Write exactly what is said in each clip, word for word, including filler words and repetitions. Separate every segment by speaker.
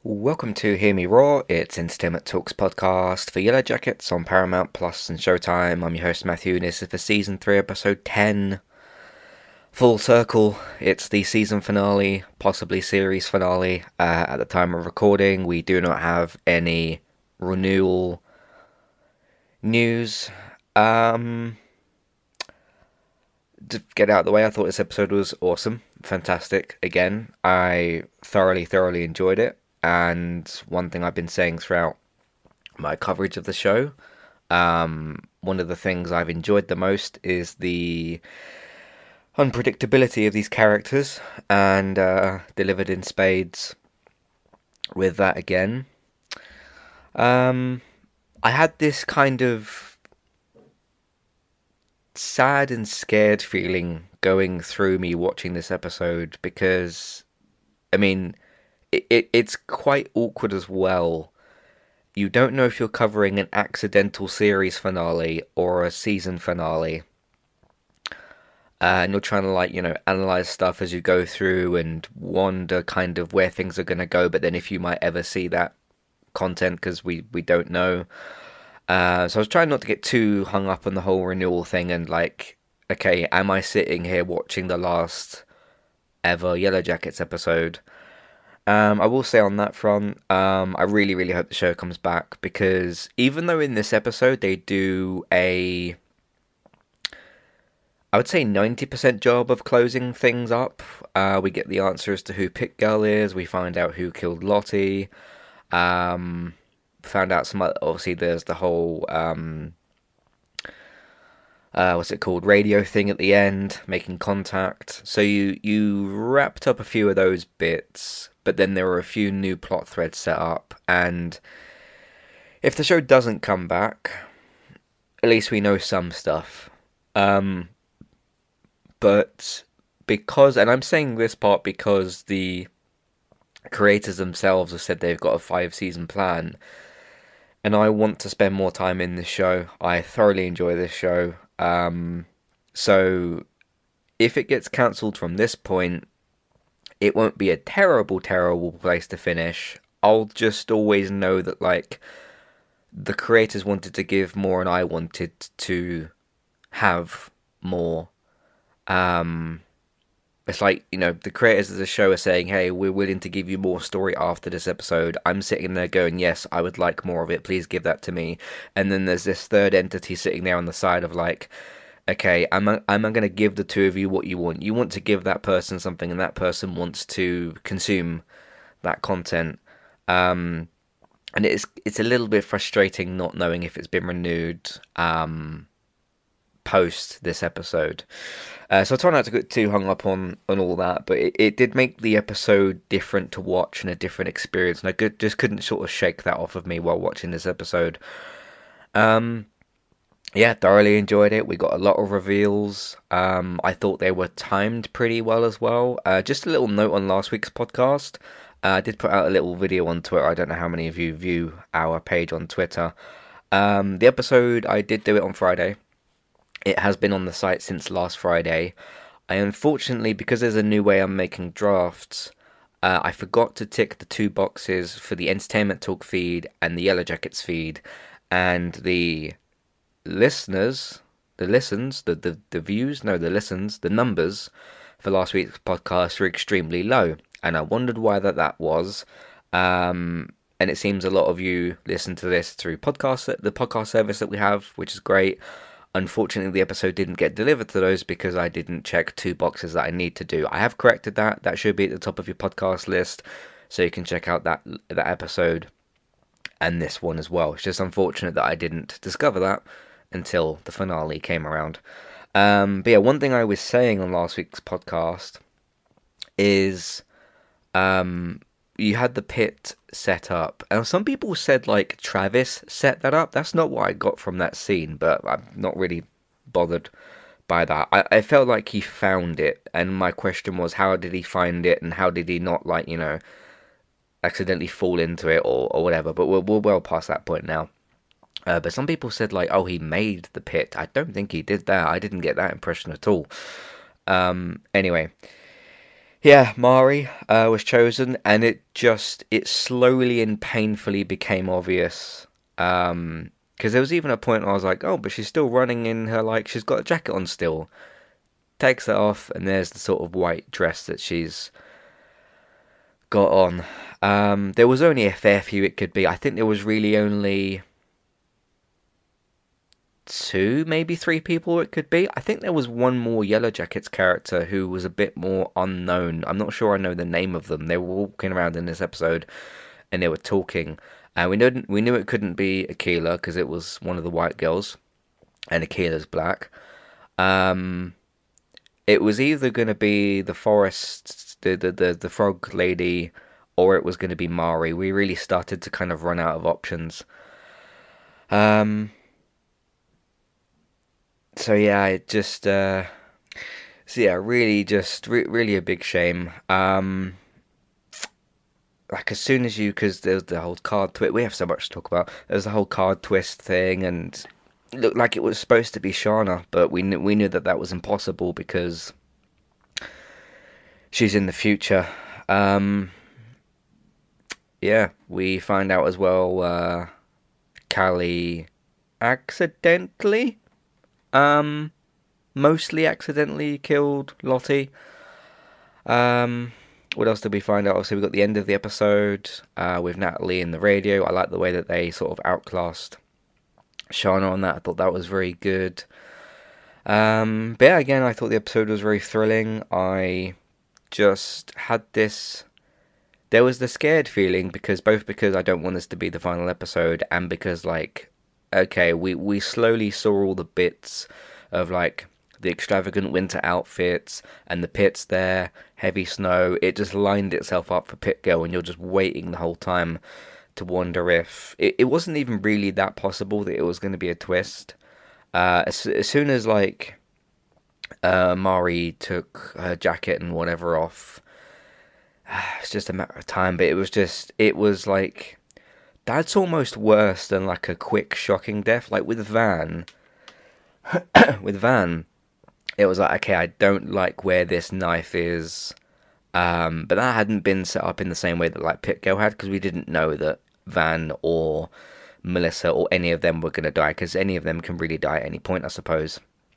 Speaker 1: Welcome to Hear Me Roar. It's Entertainment Talks podcast for Yellow Jackets on Paramount Plus and Showtime. I'm your host Matthew, and this is for season three, episode ten. Full circle. It's the season finale, possibly series finale. Uh, at the time of recording, we do not have any renewal news. Um, to get out of the way, I thought this episode was awesome, fantastic. Again, I thoroughly, thoroughly enjoyed it. And one thing I've been saying throughout my coverage of the show, um, one of the things I've enjoyed the most is the unpredictability of these characters, and uh, delivered in spades with that again. Um, I had this kind of sad and scared feeling going through me watching this episode because, I mean, it, it it's quite awkward as well. You don't know if you're covering an accidental series finale or a season finale. Uh, and you're trying to, like, you know, analyze stuff as you go through and wonder kind of where things are going to go, but then if you might ever see that content, because we, we don't know. Uh, so I was trying not to get too hung up on the whole renewal thing and, like, okay, am I sitting here watching the last ever Yellow Jackets episode? Um, I will say on that front, um, I really, really hope the show comes back, because even though in this episode they do a, I would say ninety percent job of closing things up, uh, we get the answer as to who Pit Girl is, we find out who killed Lottie, um, found out some, other, obviously there's the whole, um, uh, what's it called, radio thing at the end, making contact. So you you wrapped up a few of those bits, but then there were a few new plot threads set up. And if the show doesn't come back, at least we know some stuff. Um, but because, and I'm saying this part because the creators themselves have said they've got a five season plan, and I want to spend more time in this show. I thoroughly enjoy this show. Um, so if it gets cancelled from this point, it won't be a terrible, terrible place to finish. I'll just always know that, like, the creators wanted to give more and I wanted to have more. Um, it's like, you know, the creators of the show are saying, hey, we're willing to give you more story after this episode. I'm sitting there going, yes, I would like more of it. Please give that to me. And then there's this third entity sitting there on the side of, like, okay, I'm I'm going to give the two of you what you want. You want to give that person something, and that person wants to consume that content. Um, and it's it's a little bit frustrating not knowing if it's been renewed um, post this episode. Uh, so I try not to get too hung up on, on all that, but it, it did make the episode different to watch and a different experience, and I could, just couldn't sort of shake that off of me while watching this episode. Um, yeah, thoroughly enjoyed it. We got a lot of reveals. Um, I thought they were timed pretty well as well. Uh, just a little note on last week's podcast. Uh, I did put out a little video on Twitter. I don't know how many of you view our page on Twitter. Um, the episode, I did do it on Friday. It has been on the site since last Friday. I unfortunately, because there's a new way I'm making drafts, uh, I forgot to tick the two boxes for the Entertainment Talk feed and the Yellow Jackets feed. And the listeners, the listens, the, the, the views, no, the listens, the numbers for last week's podcast were extremely low. And I wondered why that, that was. Um, and it seems a lot of you listen to this through podcast, the podcast service that we have, which is great. Unfortunately, the episode didn't get delivered to those because I didn't check two boxes that I need to do. I have corrected that. That should be at the top of your podcast list, so you can check out that that episode and this one as well. It's just unfortunate that I didn't discover that until the finale came around. Um, but yeah, one thing I was saying on last week's podcast is um, you had the pit set up, and some people said, like, Travis set that up. That's not what I got from that scene, but I'm not really bothered by that. I, I felt like he found it, and my question was, how did he find it, and how did he not, like, you know, accidentally fall into it or, or whatever. But we're, we're well past that point now. Uh, but some people said, like, oh, he made the pit. I don't think he did that. I didn't get that impression at all. Um, anyway, Yeah, Mari uh, was chosen, and it just it slowly and painfully became obvious. Um, because there was even a point where I was like, oh, but she's still running in her like she's got a jacket on still. Takes it off, and there's the sort of white dress that she's got on. Um, there was only a fair few it could be. I think there was really only two, maybe three people it could be. I think there was one more Yellow Jackets character who was a bit more unknown. I'm not sure I know the name of them. They were walking around in this episode and they were talking. And we knew we knew it couldn't be Aquila because it was one of the white girls, and Aquila's black. Um, it was either going to be the forest, the, the the the frog lady, or it was going to be Mari. We really started to kind of run out of options. Um, so yeah, it just uh, so yeah, really just re- really a big shame. Um, like as soon as you, because there's the whole card twist. We have so much to talk about. There's the whole card twist thing, and it looked like it was supposed to be Shana, but we knew we knew that that was impossible because she's in the future. Um, yeah, we find out as well. Uh, Callie accidentally, um, mostly accidentally killed Lottie. Um, what else did we find out? Obviously, we got the end of the episode uh, with Natalie in the radio. I like the way that they sort of outclassed Shana on that. I thought that was very good. Um, but yeah, again, I thought the episode was very thrilling. I just had this. There was the scared feeling because both because I don't want this to be the final episode and because like, okay, we we slowly saw all the bits of like the extravagant winter outfits and the pits there, heavy snow. It just lined itself up for Pit Girl, and you're just waiting the whole time to wonder if it, it wasn't even really that possible that it was going to be a twist. Uh, as, as soon as like uh, Mari took her jacket and whatever off, it's just a matter of time. But it was just, it was like that's almost worse than like a quick shocking death. Like with Van, with Van, it was like okay, I don't like where this knife is. Um, but that hadn't been set up in the same way that like Pit Girl had because we didn't know that Van or Melissa or any of them were going to die because any of them can really die at any point, I suppose.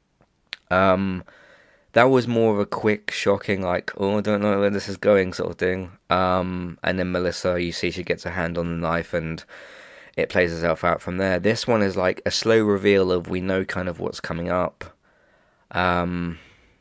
Speaker 1: Um, that was more of a quick, shocking, like, oh, I don't know where this is going sort of thing. Um, and then Melissa, you see she gets her hand on the knife and it plays itself out from there. This one is like a slow reveal of we know kind of what's coming up. Um,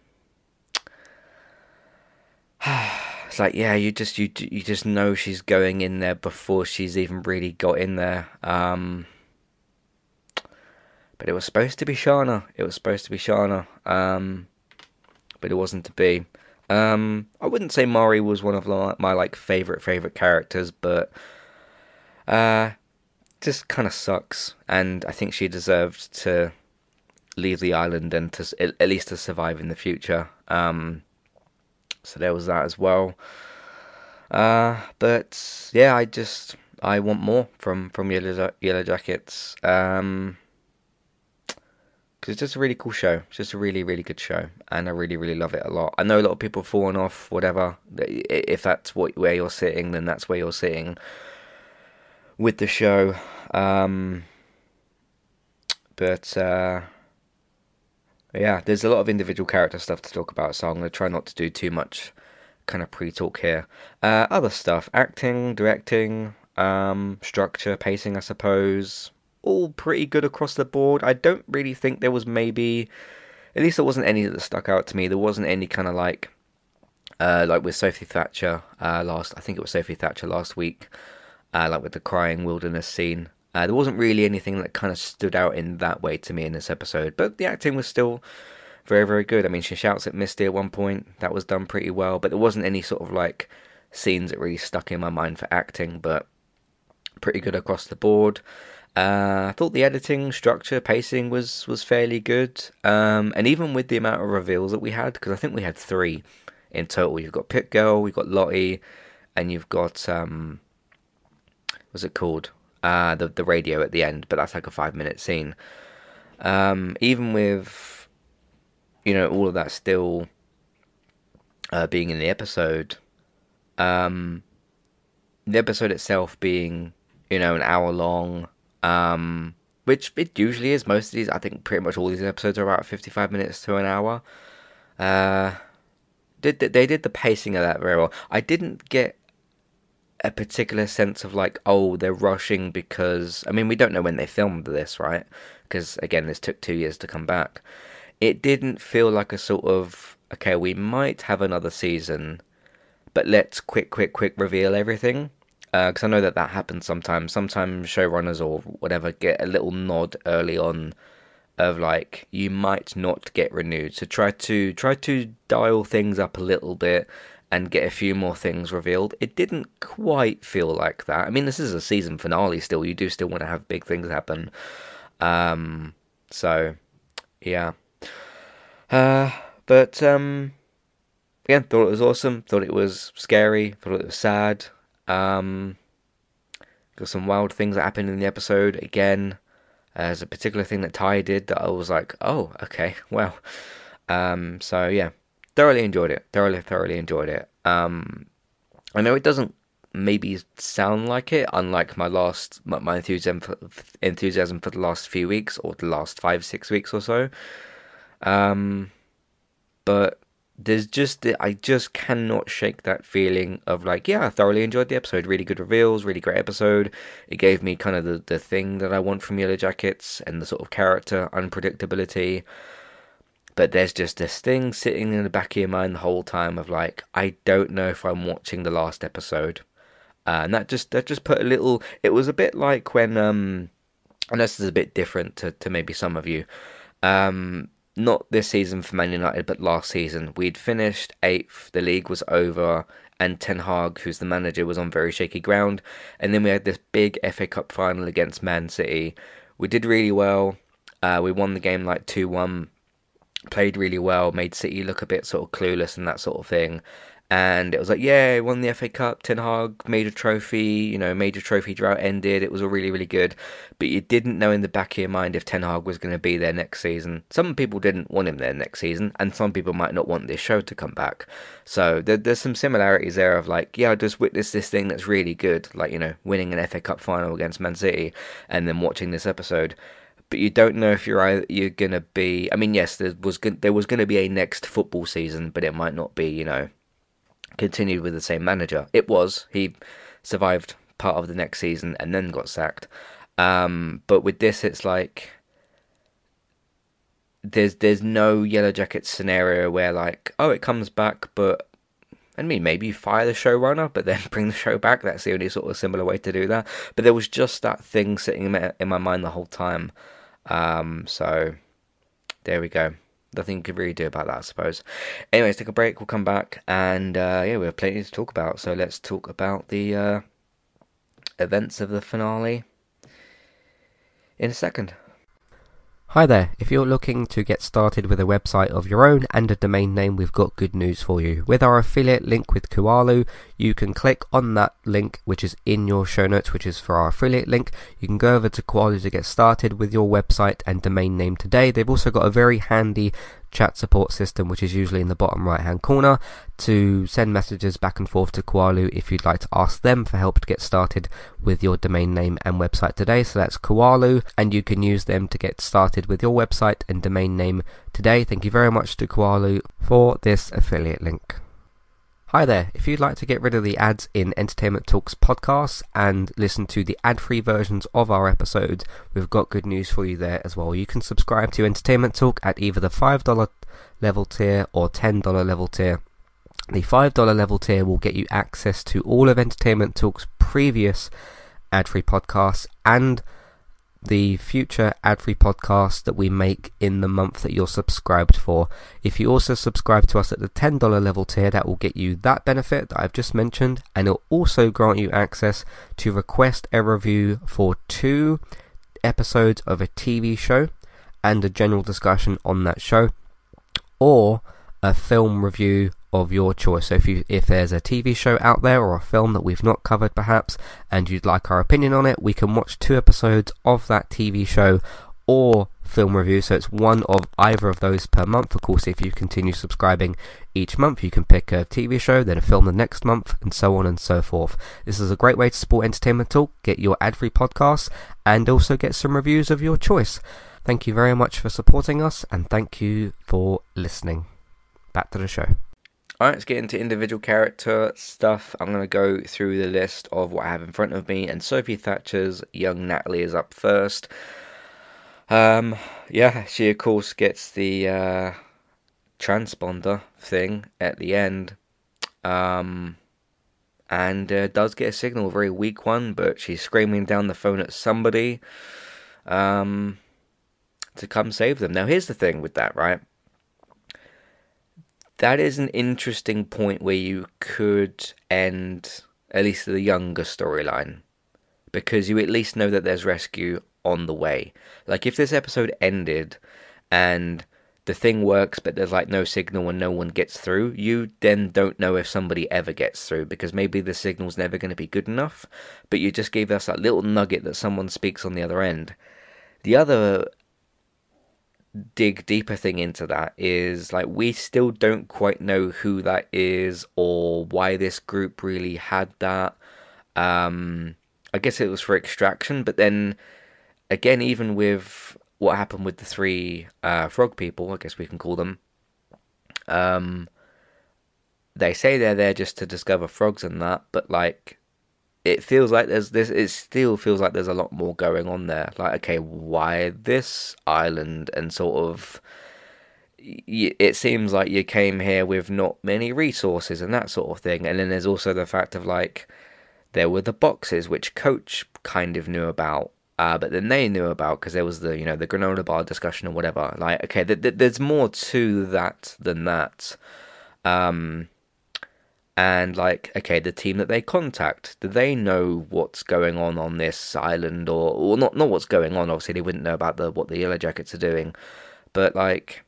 Speaker 1: it's like, yeah, you just you you just know she's going in there before she's even really got in there. Um, but it was supposed to be Shana. It was supposed to be Shana. Um, but it wasn't to be. Um, I wouldn't say Mari was one of my, my like favorite favorite characters, but uh, just kind of sucks. And I think she deserved to leave the island and to at least to survive in the future. Um, so there was that as well. Uh, but yeah, I just I want more from from Yellow Yellow Jackets. Um, because it's just a really cool show. It's just a really, really good show, and I really, really love it a lot. I know a lot of people have fallen off, whatever. If that's what where you're sitting, then that's where you're sitting with the show. Um, but uh, yeah, there's a lot of individual character stuff to talk about, so I'm going to try not to do too much kind of pre-talk here. Uh, other stuff, acting, directing, um, structure, pacing, I suppose. All pretty good across the board. I don't really think there was maybe, at least there wasn't any that stuck out to me. There wasn't any kind of like, uh, like with Sophie Thatcher uh, last. I think it was Sophie Thatcher last week, uh, like with the crying wilderness scene. Uh, there wasn't really anything that kind of stood out in that way to me in this episode, but the acting was still very, very good. I mean, she shouts at Misty at one point. That was done pretty well, but there wasn't any sort of like scenes that really stuck in my mind for acting, but pretty good across the board. Uh, I thought the editing, structure, pacing was was fairly good, um, and even with the amount of reveals that we had, because I think we had three in total. You've got Pit Girl, you've got Lottie, and you've got um, what's it called? Uh, the the radio at the end, but that's like a five minute scene. Um, even with you know all of that, still uh, being in the episode. Um, the episode itself being, you know, an hour long, um, which it usually is. Most of these, I think, pretty much all these episodes are about fifty-five minutes to an hour. Uh, did they did the pacing of that very well. I didn't get a particular sense of like, oh, they're rushing because I mean we don't know when they filmed this, right? Because again, this took two years to come back. It didn't feel like a sort of okay, we might have another season, but let's quick, quick, quick reveal everything. Because uh, I know that that happens sometimes. Sometimes showrunners or whatever get a little nod early on of like you might not get renewed. So try to try to dial things up a little bit and get a few more things revealed. It didn't quite feel like that. I mean, this is a season finale still. You do still want to have big things happen. Um, so yeah. Uh, but um, again, thought it was awesome. Thought it was scary. Thought it was sad. Um, got some wild things that happened in the episode. Again, uh, there's a particular thing that Ty did that I was like, oh, okay, well. Um, so yeah, thoroughly enjoyed it. Thoroughly, thoroughly enjoyed it. Um, I know it doesn't maybe sound like it, unlike my last my, my enthusiasm for, enthusiasm for the last few weeks or the last five six weeks or so. Um, but there's just I just cannot shake that feeling of like, yeah, I thoroughly enjoyed the episode. Really good reveals, really great episode. It gave me kind of the, the thing that I want from Yellow Jackets and the sort of character unpredictability. But there's just this thing sitting in the back of your mind the whole time of like, I don't know if I'm watching the last episode. Uh, and that just that just put a little. It was a bit like when um, and this is a bit different to, to maybe some of you. Um, not this season for Man United, but last season. We'd finished eighth, the league was over, and Ten Hag, who's the manager, was on very shaky ground. And then we had this big F A Cup final against Man City. We did really well. Uh, we won the game like two one, played really well, made City look a bit sort of clueless and that sort of thing. And it was like, yeah, won the F A Cup, Ten Hag made a trophy, you know, major trophy drought ended. It was all really, really good. But you didn't know in the back of your mind if Ten Hag was going to be there next season. Some people didn't want him there next season, and some people might not want this show to come back. So there, there's some similarities there of like, yeah, I just witnessed this thing that's really good, like, you know, winning an F A Cup final against Man City, and then watching this episode. But you don't know if you're either, you're gonna be. I mean, yes, there was there was gonna be a next football season, but it might not be, you know, continued with the same manager. It was. He survived part of the next season and then got sacked. Um, but with this, it's like there's there's no Yellow Jackets scenario where like, oh, it comes back, but I mean, maybe you fire the showrunner, but then bring the show back. That's the only sort of similar way to do that. But there was just that thing sitting in my, in my mind the whole time. Um, so there we go. Nothing you could really do about that, I suppose. Anyways, take a break. We'll come back, and uh, yeah, we have plenty to talk about. So let's talk about the uh, events of the finale in a second.
Speaker 2: Hi there, if you're looking to get started with a website of your own and a domain name, we've got good news for you. With our affiliate link with Kualu, you can click on that link which is in your show notes, which is for our affiliate link. You can go over to Kualu to get started with your website and domain name today. They've also got a very handy chat support system, which is usually in the bottom right hand corner, to send messages back and forth to Kualu if you'd like to ask them for help to get started with your domain name and website today. So that's Kualu, and you can use them to get started with your website and domain name today. Thank you very much to Kualu for this affiliate link. Hi there, if you'd like to get rid of the ads in Entertainment Talks podcasts and listen to the ad-free versions of our episodes, we've got good news for you there as well. You can subscribe to Entertainment Talk at either the five dollars level tier or ten dollars level tier. The five dollars level tier will get you access to all of Entertainment Talk's previous ad-free podcasts and the future ad-free podcasts that we make in the month that you're subscribed for. If you also subscribe to us at the ten dollars level tier, that will get you that benefit that I've just mentioned, and it'll also grant you access to request a review for two episodes of a T V show and a general discussion on that show, or a film review of your choice. So if you if there's a T V show out there or a film that we've not covered perhaps, and you'd like our opinion on it, we can watch two episodes of that T V show or film review, so it's one of either of those per month. Of course, if you continue subscribing each month, you can pick a T V show, then a film the next month, and so on and so forth. This is a great way to support Entertainment Talk, get your ad-free podcasts, and also get some reviews of your choice. Thank you very much for supporting us, and thank you for listening. Back to the show.
Speaker 1: Alright, let's get into individual character stuff. I'm going to go through the list of what I have in front of me, and Sophie Thatcher's young Natalie is up first. Um, yeah, she of course gets the uh, transponder thing at the end, um, and uh, does get a signal, a very weak one, but she's screaming down the phone at somebody um, to come save them. Now, here's the thing with that, right? That is an interesting point where you could end at least the younger storyline, because you at least know that there's rescue on the way. Like, if this episode ended and the thing works but there's like no signal and no one gets through, you then don't know if somebody ever gets through, because maybe the signal's never going to be good enough, but you just gave us that little nugget that someone speaks on the other end. The other dig deeper thing into that is, like, we still don't quite know who that is or why this group really had that. um I guess it was for extraction, but then again, even with what happened with the three uh, frog people, I guess we can call them, um, they say they're there just to discover frogs and that, but like, it feels like there's this. It still feels like there's a lot more going on there. Like, okay, why this island? And sort of, it seems like you came here with not many resources and that sort of thing. And then there's also the fact of, like, there were the boxes which Coach kind of knew about. Uh, but then they knew about because there was the, you know, the granola bar discussion or whatever. Like, okay, th- th- there's more to that than that. Um, and like, okay, the team that they contact, do they know what's going on on this island, or, or not? Not what's going on. Obviously, they wouldn't know about the what the Yellow Jackets are doing. But like,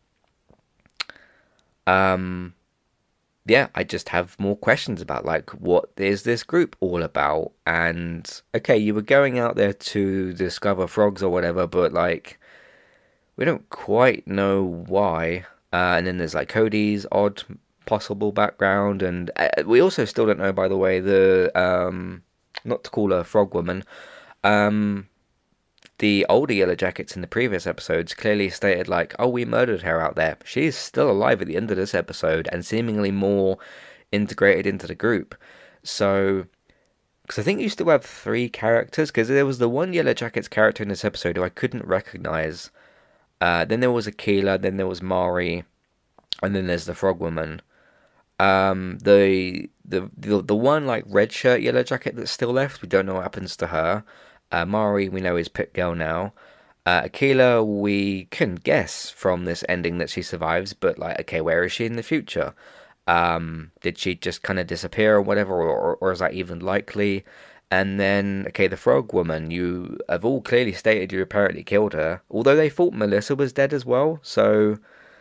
Speaker 1: um, yeah, I just have more questions about, like, what is this group all about? And okay, you were going out there to discover frogs or whatever, but like, we don't quite know why. Uh, and then there's like Cody's odd possible background, and uh, we also still don't know, by the way, the um, not to call her frog woman, um, the older Yellow Jackets in the previous episodes clearly stated, like, oh, we murdered her out there. She's still alive at the end of this episode and seemingly more integrated into the group. So, because I think you still have three characters, because there was the one Yellow Jackets character in this episode who I couldn't recognize. Uh, then there was Akila, then there was Mari, and then there's the frog woman. Um, the, the the the one, like, red shirt Yellow Jacket that's still left, we don't know what happens to her. Uh, Mari, we know, is Pit Girl now. Uh, Akila, we can guess from this ending that she survives, but, like, okay, where is she in the future? Um, did she just kind of disappear or whatever, or, or is that even likely? And then, okay, the frog woman, you have all clearly stated you apparently killed her, although they thought Melissa was dead as well, so,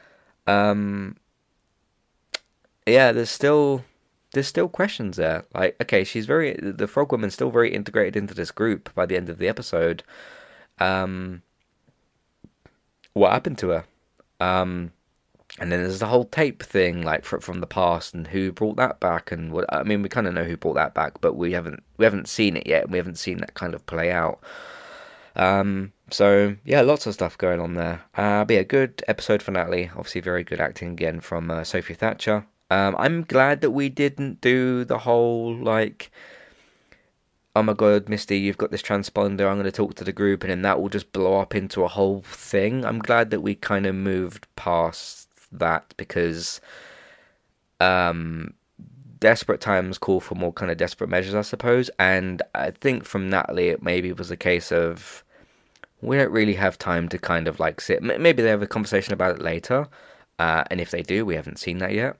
Speaker 1: um, yeah, there's still... There's still questions there. Like, okay, she's very... The frog woman's still very integrated into this group by the end of the episode. Um, what happened to her? Um, and then there's the whole tape thing, like, fr- from the past, and who brought that back, and what... I mean, we kind of know who brought that back, but we haven't we haven't seen it yet, and we haven't seen that kind of play out. Um, so, yeah, lots of stuff going on there. Uh, be a good episode finale. Obviously, very good acting again from uh, Sophie Thatcher. Um, I'm glad that we didn't do the whole, like, oh my god, Misty, you've got this transponder, I'm going to talk to the group, and then that will just blow up into a whole thing. I'm glad that we kind of moved past that, because um, desperate times call for more kind of desperate measures, I suppose, and I think from Natalie it maybe was a case of, we don't really have time to kind of, like, sit, maybe they have a conversation about it later, uh, and if they do, we haven't seen that yet.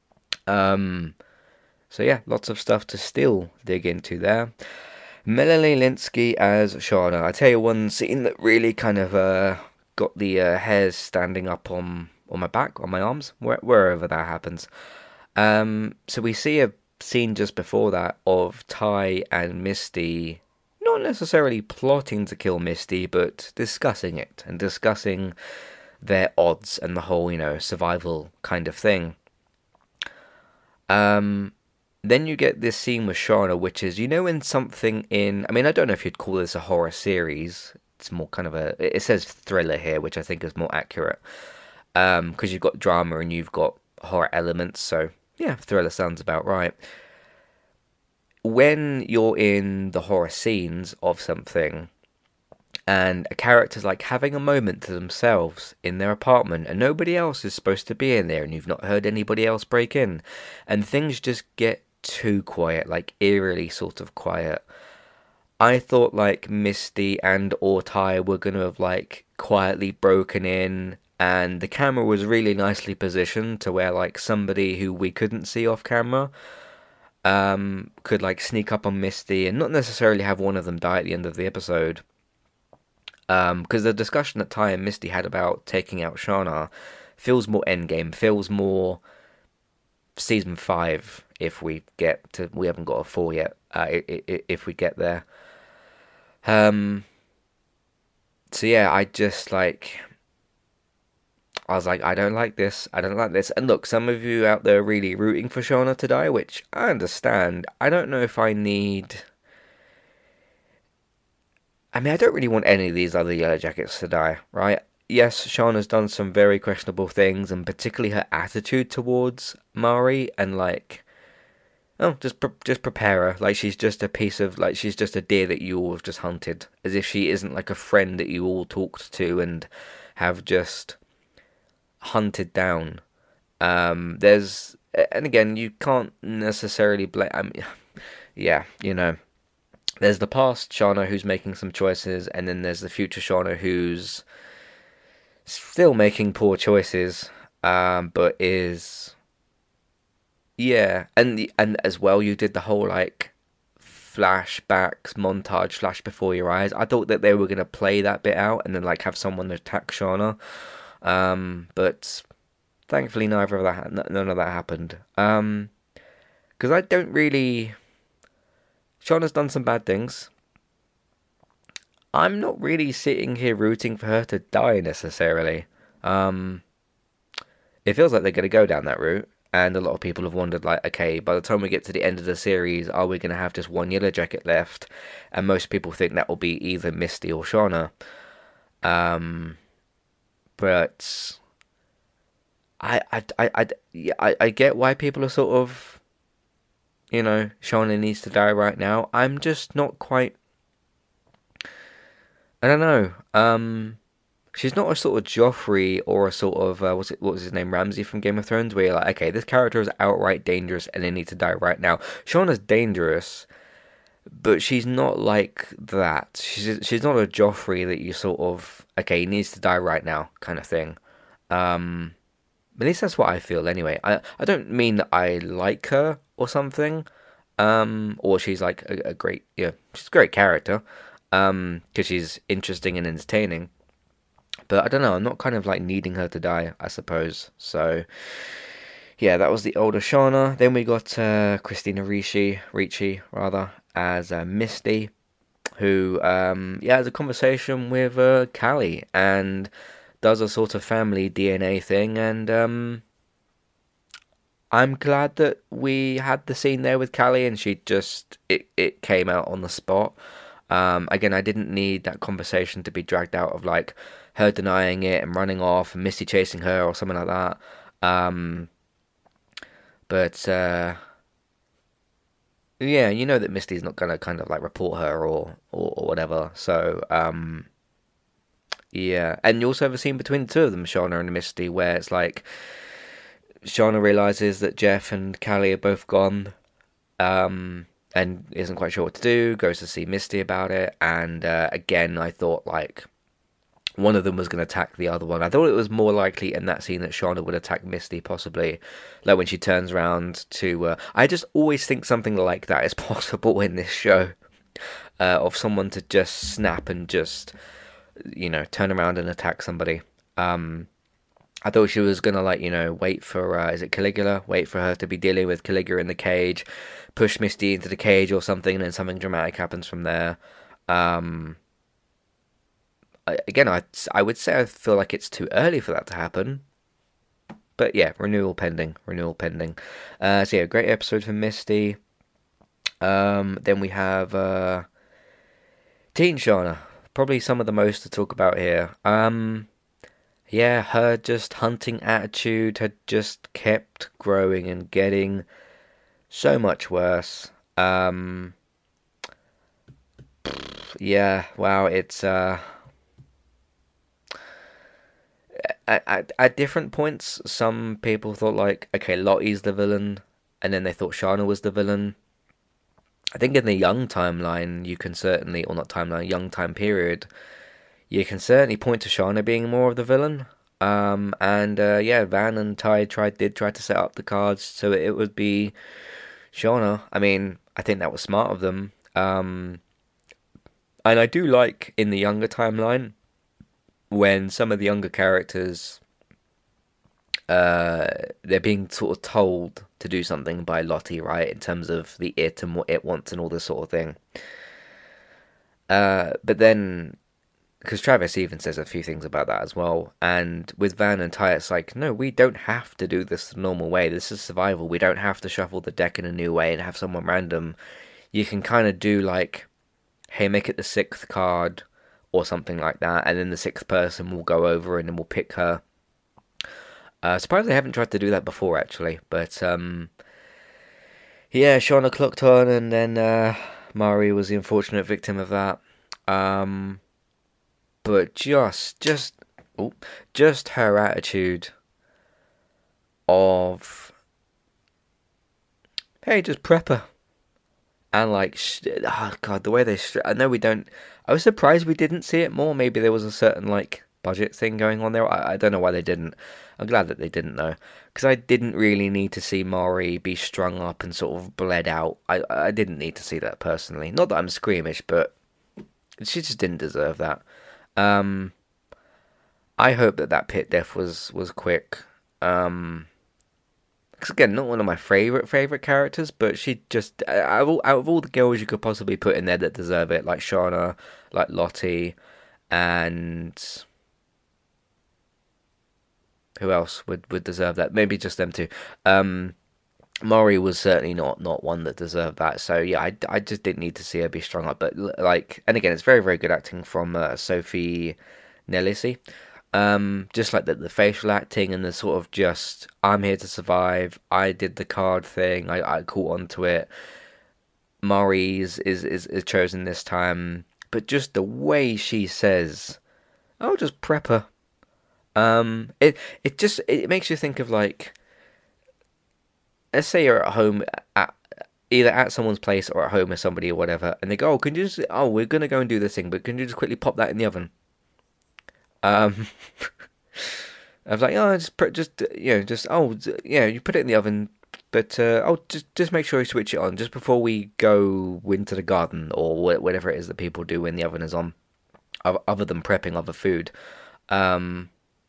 Speaker 1: Um, so yeah, lots of stuff to still dig into there. Melanie Lynskey as Shauna. I tell you, one scene that really kind of uh, got the uh, hairs standing up on, on my back, on my arms, where, wherever that happens. Um, so we see a scene just before that of Ty and Misty, not not necessarily plotting to kill Misty, but discussing it and discussing their odds and the whole, you know, survival kind of thing. Um, then you get this scene with Shauna, which is, you know, in something in, I mean, I don't know if you'd call this a horror series. It's more kind of a, it says thriller here, which I think is more accurate. Um, because you've got drama and you've got horror elements, so yeah, thriller sounds about right. When you're in the horror scenes of something, and a character's like having a moment to themselves in their apartment and nobody else is supposed to be in there and you've not heard anybody else break in and things just get too quiet, like eerily sort of quiet. I thought like Misty and or Ty were gonna have like quietly broken in and the camera was really nicely positioned to where like somebody who we couldn't see off camera um could like sneak up on Misty and not necessarily have one of them die at the end of the episode. Um, because the discussion that Ty and Misty had about taking out Shauna feels more endgame, feels more season five. If we get to, we haven't got a four yet. Uh, if we get there, um. So yeah, I just like, I was like, I don't like this. I don't like this. And look, some of you out there are really rooting for Shauna to die, which I understand. I don't know if I need. I mean, I don't really want any of these other Yellow Jackets to die, right? Yes, Shauna's done some very questionable things, and particularly her attitude towards Mari, and like, oh, just pre- just prepare her. Like she's just a piece of, like she's just a deer that you all have just hunted, as if she isn't like a friend that you all talked to and have just hunted down. Um, there's, and again, you can't necessarily blame. I mean, yeah, you know. There's the past Shauna who's making some choices, and then there's the future Shauna who's still making poor choices, um, but is, yeah, and the, and as well, you did the whole like flashbacks montage flash before your eyes. I thought that they were gonna play that bit out and then like have someone attack Shauna, um, but thankfully neither of that, none of that happened. Um, because I don't really. Shauna's done some bad things. I'm not really sitting here rooting for her to die necessarily. Um, it feels like they're going to go down that route, and a lot of people have wondered, like, okay, by the time we get to the end of the series, are we going to have just one Yellow Jacket left? And most people think that will be either Misty or Shauna. Um, but I, I, I, I, I, I get why people are sort of. You know, Shauna needs to die right now. I'm just not quite. I don't know. Um, she's not a sort of Joffrey or a sort of uh, what's it? What was his name? Ramsay from Game of Thrones. Where you're like, okay, this character is outright dangerous and they need to die right now. Shauna's dangerous, but she's not like that. She's she's not a Joffrey that you sort of okay, he needs to die right now kind of thing. Um, at least that's what I feel anyway. I I don't mean that I like her or something, um, or she's like a, a great, yeah, she's a great character, um, because she's interesting and entertaining. But I don't know, I'm not kind of like needing her to die, I suppose. So yeah, that was the older Shauna. Then we got uh, Christina Ricci, Ricci rather, as uh, Misty, who um, yeah has a conversation with uh, Callie and does a sort of family D N A thing, and um. I'm glad that we had the scene there with Callie and she just, it, it came out on the spot. Um, again, I didn't need that conversation to be dragged out of like her denying it and running off and Misty chasing her or something like that. Um, but, uh, yeah, you know that Misty's not going to kind of like report her or, or, or whatever. So, um, yeah. And you also have a scene between the two of them, Shauna and Misty, where it's like, Shauna realizes that Jeff and Callie are both gone, um, and isn't quite sure what to do, goes to see Misty about it, and uh, again, I thought, like, one of them was going to attack the other one. I thought it was more likely in that scene that Shauna would attack Misty, possibly, like when she turns around to, uh, I just always think something like that is possible in this show, uh, of someone to just snap and just, you know, turn around and attack somebody. Um... I thought she was gonna, like, you know, wait for, uh, is it Caligula? Wait for her to be dealing with Caligula in the cage, push Misty into the cage or something, and then something dramatic happens from there. Um, I, again, I I would say I feel like it's too early for that to happen. But yeah, renewal pending, renewal pending. Uh, so yeah, great episode for Misty. Um, then we have uh, Teen Shauna, probably some of the most to talk about here. Um, yeah, her just hunting attitude had just kept growing and getting so much worse. Um, yeah, wow, it's uh, at, at at different points, some people thought like, okay, Lottie's the villain, and then they thought Shauna was the villain. I think in the young timeline, you can certainly, or not timeline, young time period, you can certainly point to Shauna being more of the villain. Um, and uh, yeah, Van and Ty tried did try to set up the cards so it would be Shauna. I mean, I think that was smart of them. Um, and I do like in the younger timeline when some of the younger characters uh, they're being sort of told to do something by Lottie, right? In terms of the it and what it wants and all this sort of thing. Uh, but then, because Travis even says a few things about that as well. And with Van and Ty, it's like, no, we don't have to do this the normal way. This is survival. We don't have to shuffle the deck in a new way and have someone random. You can kind of do like, hey, make it the sixth card or something like that, and then the sixth person will go over and then we'll pick her. Uh, surprised they haven't tried to do that before, actually. But um, yeah, Shauna clocked on, and then uh, Mari was the unfortunate victim of that. Um, but just, just, oh, just her attitude of, hey, just prep her. And like, oh god, the way they, I know we don't, I was surprised we didn't see it more. Maybe there was a certain like budget thing going on there. I, I don't know why they didn't. I'm glad that they didn't though, because I didn't really need to see Mari be strung up and sort of bled out. I I didn't need to see that personally. Not that I'm squeamish, but she just didn't deserve that. Um, I hope that that pit death was was quick. Um, because again, not one of my favorite favorite characters, but she just out of, all, out of all the girls you could possibly put in there that deserve it, like Shauna, like Lottie, and who else would, would deserve that? Maybe just them two. Um, Maury was certainly not not one that deserved that. So yeah, I, I just didn't need to see her be strung up. But like, and again, it's very very good acting from uh, Sophie Nelisi. Um, just like the, the facial acting and the sort of just, I'm here to survive. I did the card thing. I, I caught onto it. Maurice is, is, is chosen this time. But just the way she says, "I'll just prep her." Um, it, it just, it makes you think of like, let's say you're at home at, either at someone's place or at home with somebody or whatever. And they go, oh, can you just, oh, we're going to go and do this thing, but can you just quickly pop that in the oven? Um, I was like, oh, just put, just you know, just oh, yeah, you put it in the oven, but uh, oh, just just make sure you switch it on just before we go into the garden or whatever it is that people do when the oven is on, other than prepping other food. Um,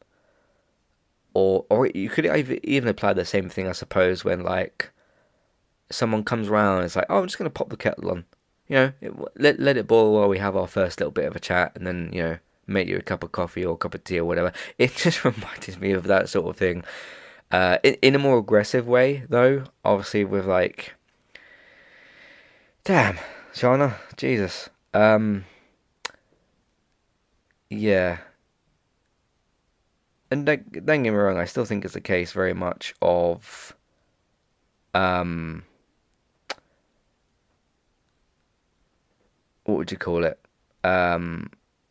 Speaker 1: or or you could even apply the same thing, I suppose, when like someone comes around, and it's like, oh, I'm just gonna pop the kettle on, you know, it, let let it boil while we have our first little bit of a chat, and then you know. Make you a cup of coffee or a cup of tea or whatever. It just reminded me of that sort of thing. Uh, in, in a more aggressive way, though. Obviously, with like, damn, Shauna, Jesus. Um, yeah. And don't, don't get me wrong, I still think it's a case very much of, um, what would you call it? Um,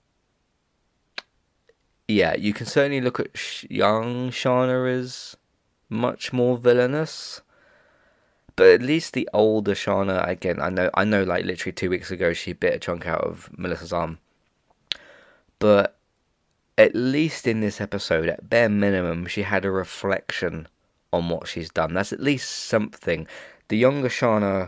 Speaker 1: yeah, you can certainly look at sh- young Shauna as much more villainous, but at least the older Shauna, again, I know, I know, like literally two weeks ago she bit a chunk out of Melissa's arm, but at least in this episode, at bare minimum, she had a reflection on what she's done. That's at least something. The younger Shauna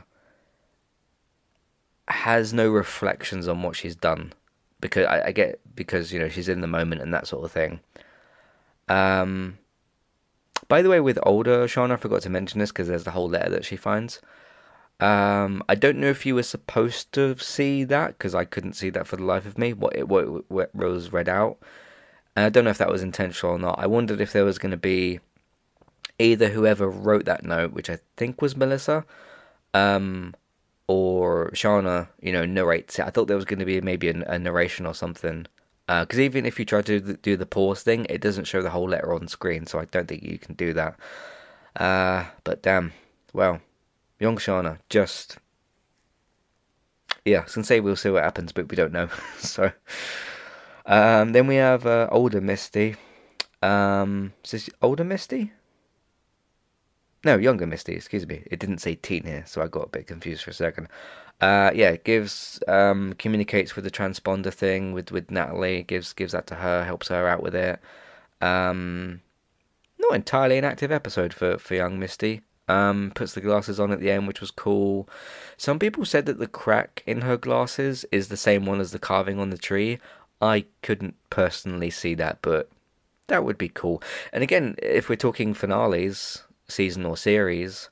Speaker 1: has no reflections on what she's done because I, I get because you know she's in the moment and that sort of thing. Um, by the way, with older Shauna, I forgot to mention this because there's the whole letter that she finds. Um, I don't know if you were supposed to see that because I couldn't see that for the life of me. What it what, what was read out, and I don't know if that was intentional or not. I wondered if there was going to be either whoever wrote that note, which I think was Melissa, um, or Shauna, you know, narrates it. I thought there was going to be maybe a, a narration or something. Because uh, even if you try to do the pause thing, it doesn't show the whole letter on screen, so I don't think you can do that. Uh, but damn, well, young Shauna, just yeah, I was gonna say we'll see what happens, but we don't know. so, um, then we have uh, older Misty. Um, is this older Misty? No, younger Misty. Excuse me. It didn't say teen here, so I got a bit confused for a second. Uh, yeah, it gives um communicates with the transponder thing with with Natalie. Gives gives that to her, helps her out with it. Um, not entirely an active episode for for young Misty. Um, puts the glasses on at the end, which was cool. Some people said that the crack in her glasses is the same one as the carving on the tree. I couldn't personally see that, but that would be cool. And again, if we're talking finales, season or series,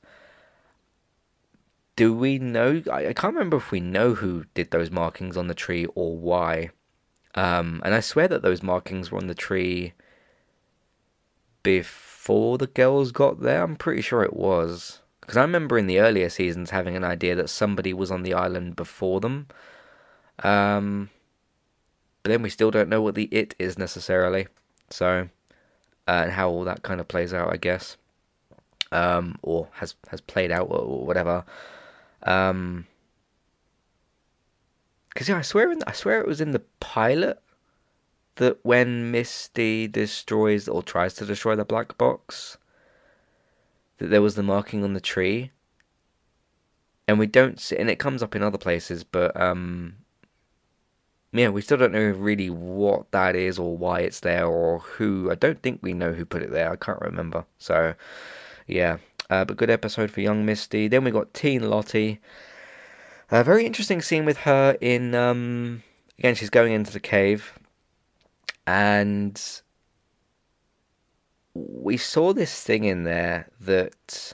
Speaker 1: do we know? I, I can't remember if we know who did those markings on the tree or why. Um, and I swear that those markings were on the tree before the girls got there. I'm pretty sure it was. Because I remember in the earlier seasons having an idea that somebody was on the island before them. Um, but then we still don't know what the it is necessarily. So, uh, and how all that kind of plays out, I guess. Um, or has has played out or, or whatever. Um, because yeah, I swear in, I swear it was in the pilot that when Misty destroys or tries to destroy the black box, that there was the marking on the tree, and we don't see, and it comes up in other places, but um, yeah, we still don't know really what that is or why it's there or who. I don't think we know who put it there. I can't remember. So yeah, uh, but good episode for young Misty. Then we got Teen Lottie. A very interesting scene with her in um, again she's going into the cave, and we saw this thing in there that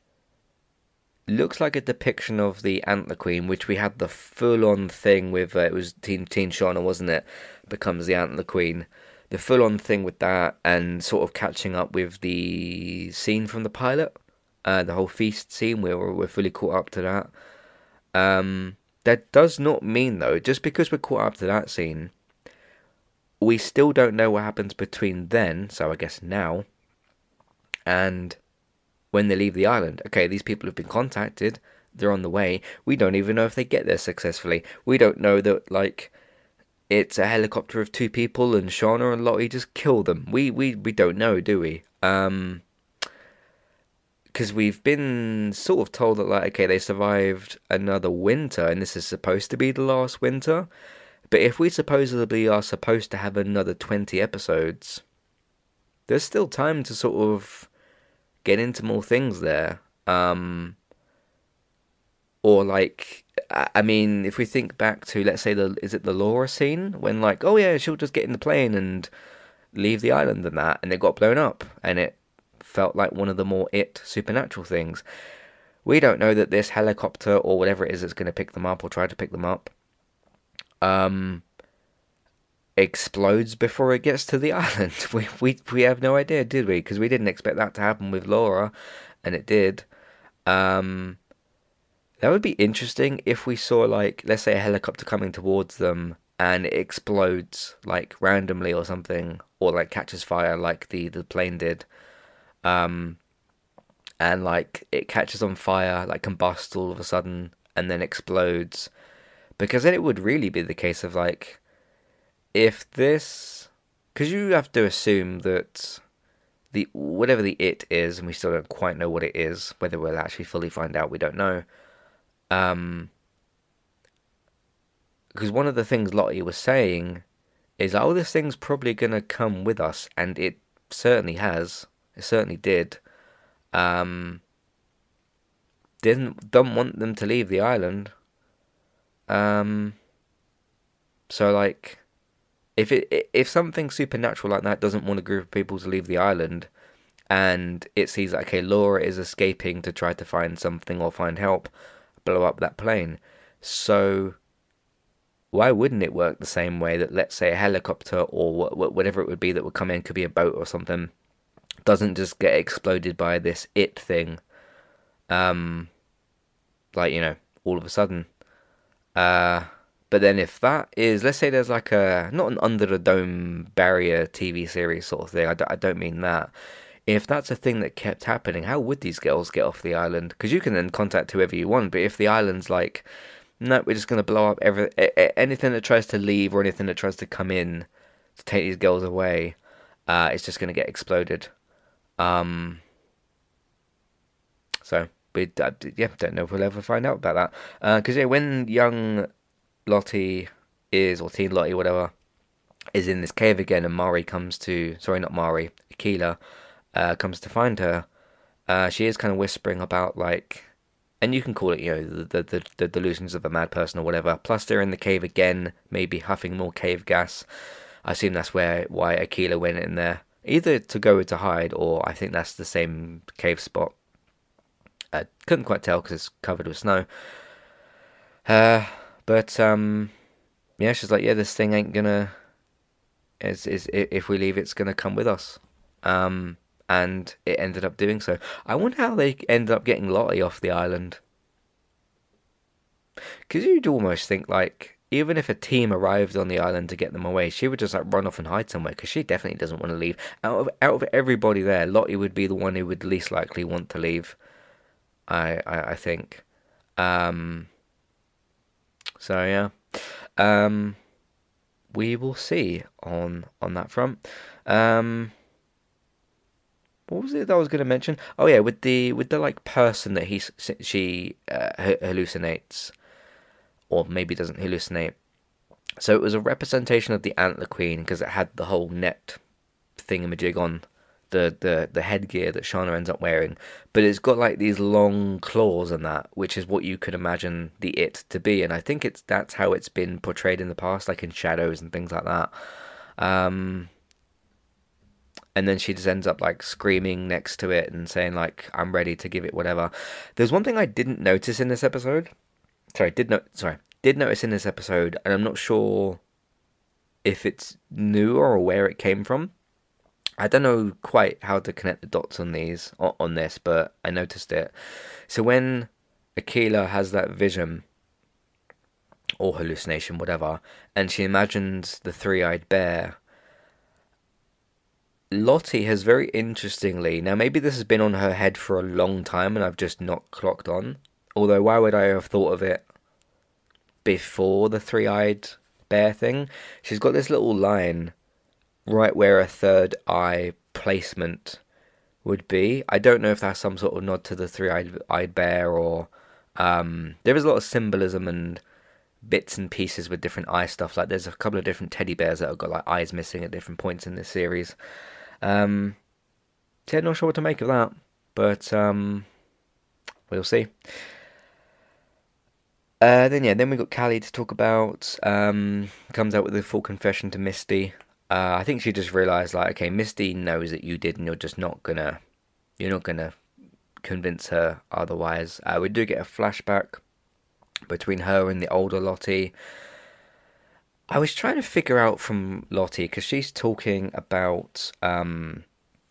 Speaker 1: looks like a depiction of the Antler Queen, which we had the full-on thing with. Uh, it was Teen Teen Shauna, wasn't it? Becomes the Antler Queen. The full-on thing with that, and sort of catching up with the scene from the pilot, uh, the whole feast scene. We're we're fully caught up to that. Um, that does not mean though, just because we're caught up to that scene, we still don't know what happens between then. So I guess now and when they leave the island. Okay, these people have been contacted, they're on the way. We don't even know if they get there successfully. We don't know that, like, it's a helicopter of two people and Shauna and Lottie just kill them. We we, we don't know, do we? Um, because we've been sort of told that, like, okay, they survived another winter and this is supposed to be the last winter. But if we supposedly are supposed to have another twenty episodes, there's still time to sort of get into more things there. Um, or like, I mean, if we think back to, let's say, the is it the Laura scene when like, oh yeah, she'll just get in the plane and leave the island and that, and it got blown up, and it felt like one of the more it supernatural things. We don't know that this helicopter or whatever it is that's going to pick them up or try to pick them up, um, explodes before it gets to the island. We we we have no idea, did we? Because we didn't expect that to happen with Laura, and it did. Um, that would be interesting if we saw, like, let's say a helicopter coming towards them and it explodes like randomly or something, or like catches fire like the the plane did. Um, and like it catches on fire, like combusts all of a sudden, and then explodes. Because then it would really be the case of like, if this, because you have to assume that the whatever the it is, and we still don't quite know what it is, whether we'll actually fully find out, we don't know. Um, because one of the things Lottie was saying is, oh, this thing's probably gonna come with us, and it certainly has. It certainly did. Um, didn't don't want them to leave the island. Um, so like, if it if something supernatural like that doesn't want a group of people to leave the island, and it sees that, okay, Laura is escaping to try to find something or find help, blow up that plane. So why wouldn't it work the same way that, let's say, a helicopter or wh wh whatever it would be that would come in, could be a boat or something, doesn't just get exploded by this it thing, um, like, you know, all of a sudden. Uh, but then if that is, let's say there's like a, not an under the dome barrier T V series sort of thing, I d I don't mean that. If that's a thing that kept happening, how would these girls get off the island? Because you can then contact whoever you want, but if the island's like, no, we're just going to blow up every, anything that tries to leave or anything that tries to come in to take these girls away, uh, it's just going to get exploded. Um, so we uh, yeah, don't know if we'll ever find out about that. Because uh, yeah, when young Lottie is, or teen Lottie, whatever, is in this cave again, and Mari comes to, sorry, not Mari, Akila, uh, comes to find her. Uh, she is kind of whispering about, like, and you can call it, you know, the, the the delusions of a mad person or whatever. Plus, they're in the cave again, maybe huffing more cave gas. I assume that's where why Akila went in there, either to go to hide, or I think that's the same cave spot. I couldn't quite tell because it's covered with snow. Uh, but um, yeah, she's like, yeah, this thing ain't gonna. Is is if we leave, it's gonna come with us. Um, and it ended up doing so. I wonder how they ended up getting Lottie off the island. Because you'd almost think, like, even if a team arrived on the island to get them away, she would just, like, run off and hide somewhere, because she definitely doesn't want to leave. Out of out of everybody there, Lottie would be the one who would least likely want to leave, I I, I think. Um, so, yeah. Um, we will see on on that front. Um... What was it that I was going to mention? Oh yeah, with the with the like person that he she uh, hallucinates, or maybe doesn't hallucinate. So it was a representation of the Antler Queen because it had the whole net thingamajig on the the the headgear that Shauna ends up wearing, but it's got like these long claws and that, which is what you could imagine the it to be, and I think it's that's how it's been portrayed in the past, like in shadows and things like that. Um, and then she just ends up like screaming next to it and saying like, I'm ready to give it whatever. There's one thing I didn't notice in this episode. Sorry, did not sorry, did notice in this episode, and I'm not sure if it's new or where it came from. I don't know quite how to connect the dots on these on this, but I noticed it. So when Akila has that vision or hallucination, whatever, and she imagines the three-eyed bear, Lottie has very interestingly, now maybe this has been on her head for a long time and I've just not clocked on, although why would I have thought of it before the three-eyed bear thing? She's got this little line right where a third eye placement would be. I don't know if that's some sort of nod to the three-eyed bear, or um, there is a lot of symbolism and bits and pieces with different eye stuff. Like there's a couple of different teddy bears that have got like eyes missing at different points in this series. Um, yeah, not sure what to make of that, but um, we'll see. Uh, then yeah, then we got Callie to talk about. Um, comes out with a full confession to Misty. Uh, I think she just realised, like, okay, Misty knows that you did, and you're just not gonna, you're not gonna convince her otherwise. Uh, we do get a flashback between her and the older Lottie. I was trying to figure out from Lottie, because she's talking about um,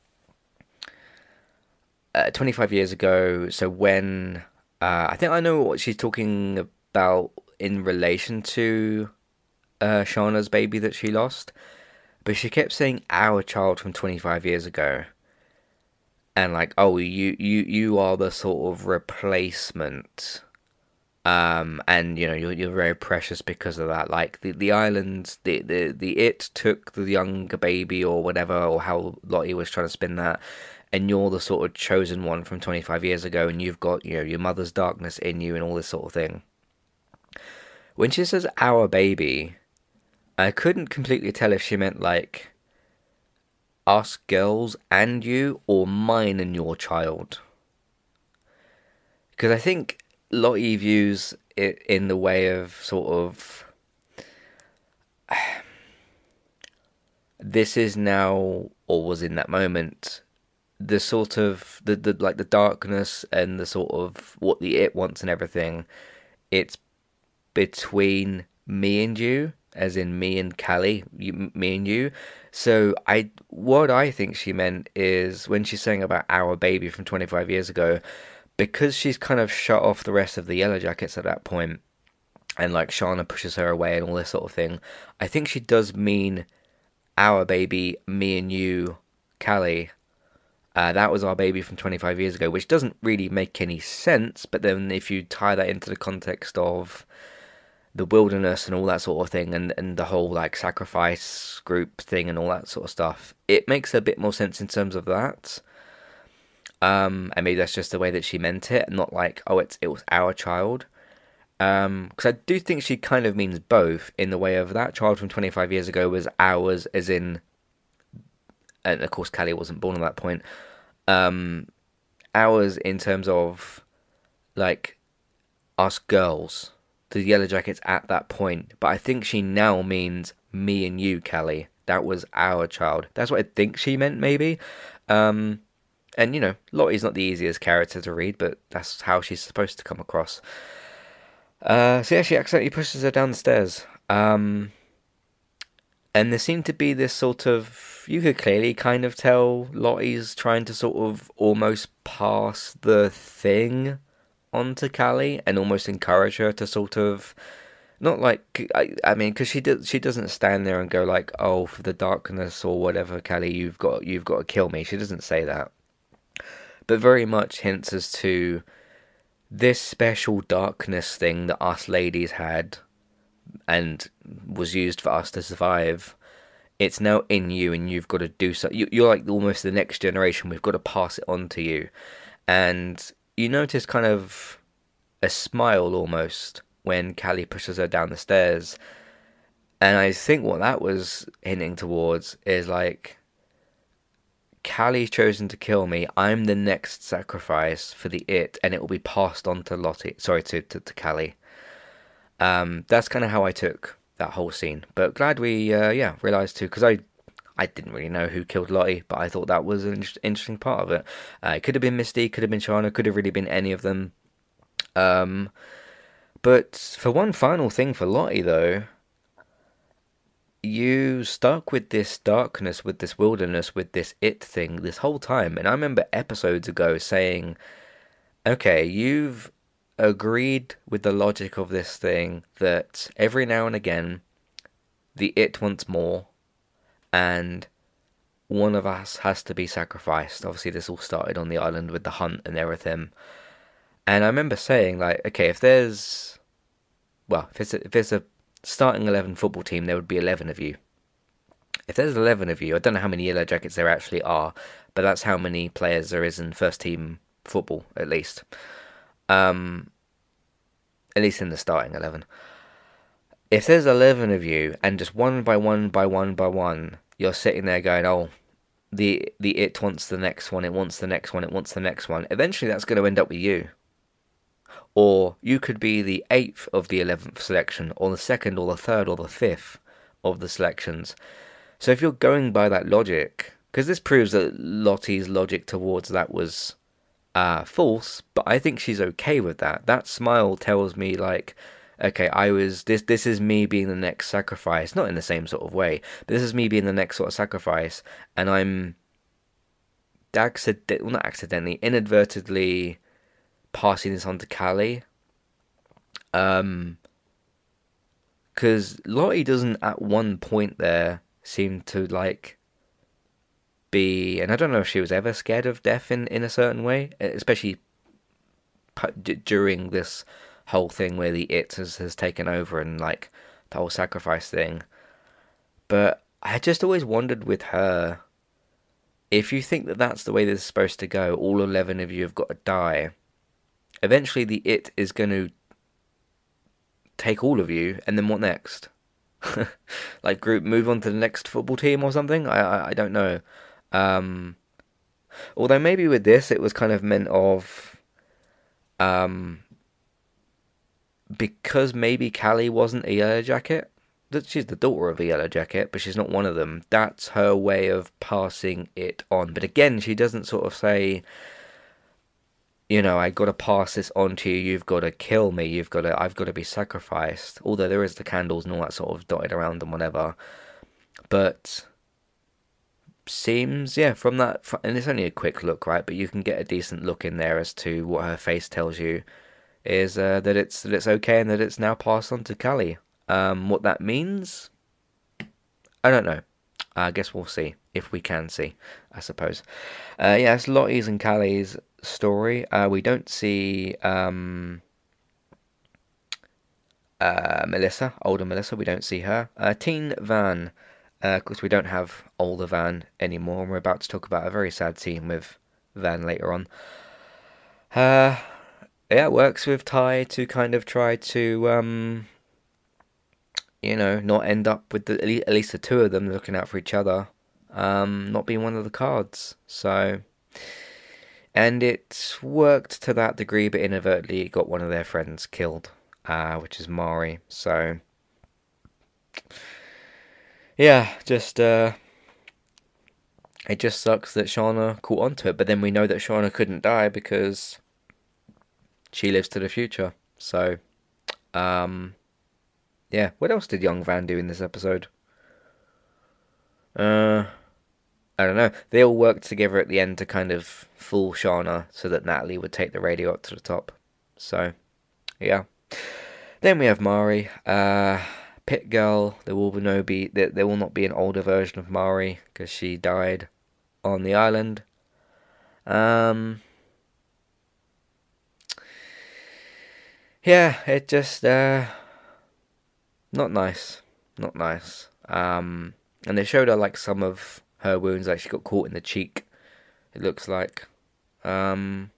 Speaker 1: uh, twenty-five years ago. So when uh, I think I know what she's talking about in relation to uh, Shauna's baby that she lost, but she kept saying our child from twenty-five years ago, and like, oh, you you you are the sort of replacement. Um, and you know you're you're very precious because of that. Like the the island, the the the it took the younger baby or whatever, or how Lottie was trying to spin that, and you're the sort of chosen one from twenty-five years ago, and you've got, you know, your mother's darkness in you and all this sort of thing. When she says our baby, I couldn't completely tell if she meant like us girls and you, or mine and your child, because I think Lottie views it in the way of sort of, this is now, or was in that moment, the sort of the, the like the darkness and the sort of what the it wants and everything, it's between me and you, as in me and Callie, you, me and you. So I, what I think she meant is when she's saying about our baby from twenty-five years ago, because she's kind of shut off the rest of the Yellow Jackets at that point, and like Shauna pushes her away and all this sort of thing. I think she does mean our baby, me and you, Callie. Uh, that was our baby from twenty-five years ago, which doesn't really make any sense. But then if you tie that into the context of the wilderness and all that sort of thing, and, and the whole like sacrifice group thing and all that sort of stuff, it makes a bit more sense in terms of that. Um, and maybe that's just the way that she meant it, not like, oh, it's it was our child. Um, because I do think she kind of means both in the way of that child from twenty-five years ago was ours, as in, and of course Callie wasn't born at that point. Um, ours in terms of like us girls, the Yellow Jackets at that point. But I think she now means me and you, Callie. That was our child. That's what I think she meant, maybe. Um, and you know, Lottie's not the easiest character to read, but that's how she's supposed to come across. Uh, so yeah, she accidentally pushes her down the stairs. Um, and there seemed to be this sort of, you could clearly kind of tell Lottie's trying to sort of almost pass the thing onto Callie and almost encourage her to sort of, not like, I, I mean, because she does, she doesn't stand there and go like, oh, for the darkness or whatever, Callie, you've got, you've got to kill me. She doesn't say that, but very much hints as to this special darkness thing that us ladies had and was used for us to survive. It's now in you, and you've got to do so. You, you're like almost the next generation. We've got to pass it on to you. And you notice kind of a smile almost when Callie pushes her down the stairs. And I think what that was hinting towards is like, Callie's chosen to kill me. I'm the next sacrifice for the it, and it will be passed on to Lottie. Sorry, to to, to Callie. Um, that's kind of how I took that whole scene. But glad we, uh, yeah, realised too, because I, I didn't really know who killed Lottie, but I thought that was an interesting part of it. Uh, it could have been Misty, could have been Shauna, could have really been any of them. Um, but for one final thing for Lottie though, you stuck with this darkness, with this wilderness, with this it thing this whole time. And I remember episodes ago saying, okay, you've agreed with the logic of this thing that every now and again the it wants more and one of us has to be sacrificed. Obviously this all started on the island with the hunt and everything. And I remember saying like, okay, if there's, well, if it's a, if there's a starting eleven football team, there would be eleven of you. If there's eleven of you, I don't know how many Yellow Jackets there actually are, but that's how many players there is in first team football, at least. Um, at least in the starting eleven. If there's eleven of you, and just one by one by one by one, you're sitting there going, oh, the the it wants the next one, it wants the next one, it wants the next one. Eventually that's going to end up with you. Or you could be the eighth of the eleventh selection, or the second, or the third, or the fifth of the selections. So if you're going by that logic, because this proves that Lottie's logic towards that was uh, false, but I think she's okay with that. That smile tells me like, okay, I was this. This is me being the next sacrifice, not in the same sort of way, but this is me being the next sort of sacrifice, and I'm accident, well, not accidentally, inadvertently passing this on to Callie. Um, because Lottie doesn't at one point there seem to like be, and I don't know if she was ever scared of death in, in a certain way, especially during this whole thing where the it has, has taken over and like the whole sacrifice thing. But I just always wondered with her, if you think that that's the way this is supposed to go, all eleven of you have got to die. Eventually the it is going to take all of you, and then what next? Like group move on to the next football team or something? I I, I don't know. Um, although maybe with this it was kind of meant of, um, because maybe Callie wasn't a Yellow Jacket, that she's the daughter of a Yellow Jacket, but she's not one of them. That's her way of passing it on. But again, she doesn't sort of say, you know, I got to pass this on to you. You've got to kill me. You've got to, I've got to be sacrificed. Although there is the candles and all that sort of dotted around and whatever. But seems, yeah, from that, and it's only a quick look, right? But you can get a decent look in there as to what her face tells you is uh, that it's that it's okay and that it's now passed on to Callie. Um, what that means, I don't know. I guess we'll see if we can see, I suppose. Uh, yeah, it's Lottie's and Callie's story. Uh, we don't see um, uh, Melissa, older Melissa. We don't see her. Uh, Teen Van. Of course, we don't have older Van anymore. We're about to talk about a very sad scene with Van later on. Uh, yeah, it works with Ty to kind of try to, um, you know, not end up with the, at least the two of them looking out for each other, um, not being one of the cards. So, and it worked to that degree, but inadvertently it got one of their friends killed, uh, which is Mari. So. Yeah, just, uh, it just sucks that Shauna caught onto it, but then we know that Shauna couldn't die because she lives to the future. So, um, yeah, what else did young Van do in this episode? Uh, I don't know. They all worked together at the end to kind of fool Shauna so that Natalie would take the radio up to the top. So, yeah. Then we have Mari, uh... Pit Girl. There will be no be there, there will not be an older version of Mari because she died on the island. Um, yeah, it just uh, not nice, not nice. Um, and they showed her like some of her wounds, like she got caught in the cheek. It looks like. Um,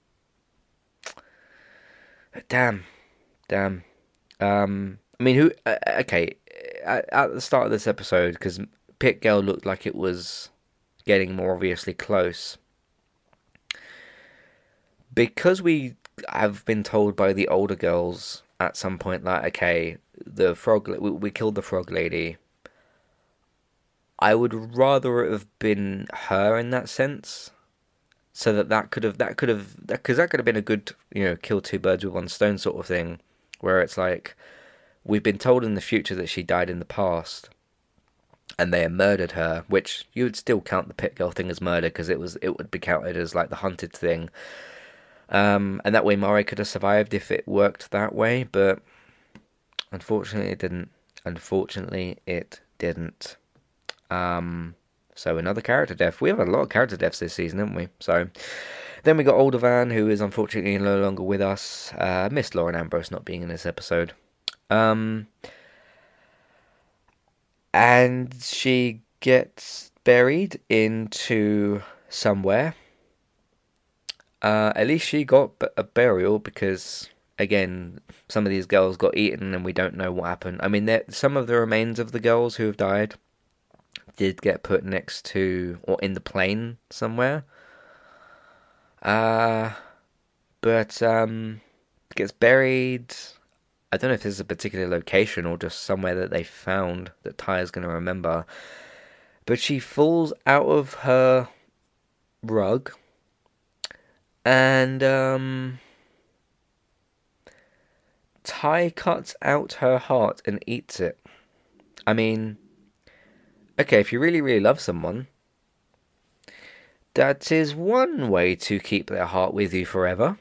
Speaker 1: damn, damn. Um. I mean, who? Uh, okay, at, at the start of this episode, because Pit Girl looked like it was getting more obviously close. Because we have been told by the older girls at some point that, okay, the frog, we, we killed the frog lady. I would rather it have been her in that sense, so that that could have that could have because that, that could have been a good, you know, kill two birds with one stone sort of thing, where it's like. We've been told in the future that she died in the past, and they murdered her. Which you would still count the Pit Girl thing as murder because it was it would be counted as like the hunted thing. Um, and that way Mari could have survived if it worked that way, but unfortunately it didn't. Unfortunately it didn't. Um, so another character death. We have a lot of character deaths this season, haven't we? So then we got Older Van, who is unfortunately no longer with us. Uh, missed Lauren Ambrose not being in this episode. Um, and she gets buried into somewhere. Uh, at least she got a burial because, again, some of these girls got eaten and we don't know what happened. I mean, some of the remains of the girls who have died did get put next to or in the plane somewhere. Uh, but um, gets buried. I don't know if this is a particular location or just somewhere that they found that Ty's going to remember. But she falls out of her rug. And um, Ty cuts out her heart and eats it. I mean, okay, if you really, really love someone, that is one way to keep their heart with you forever.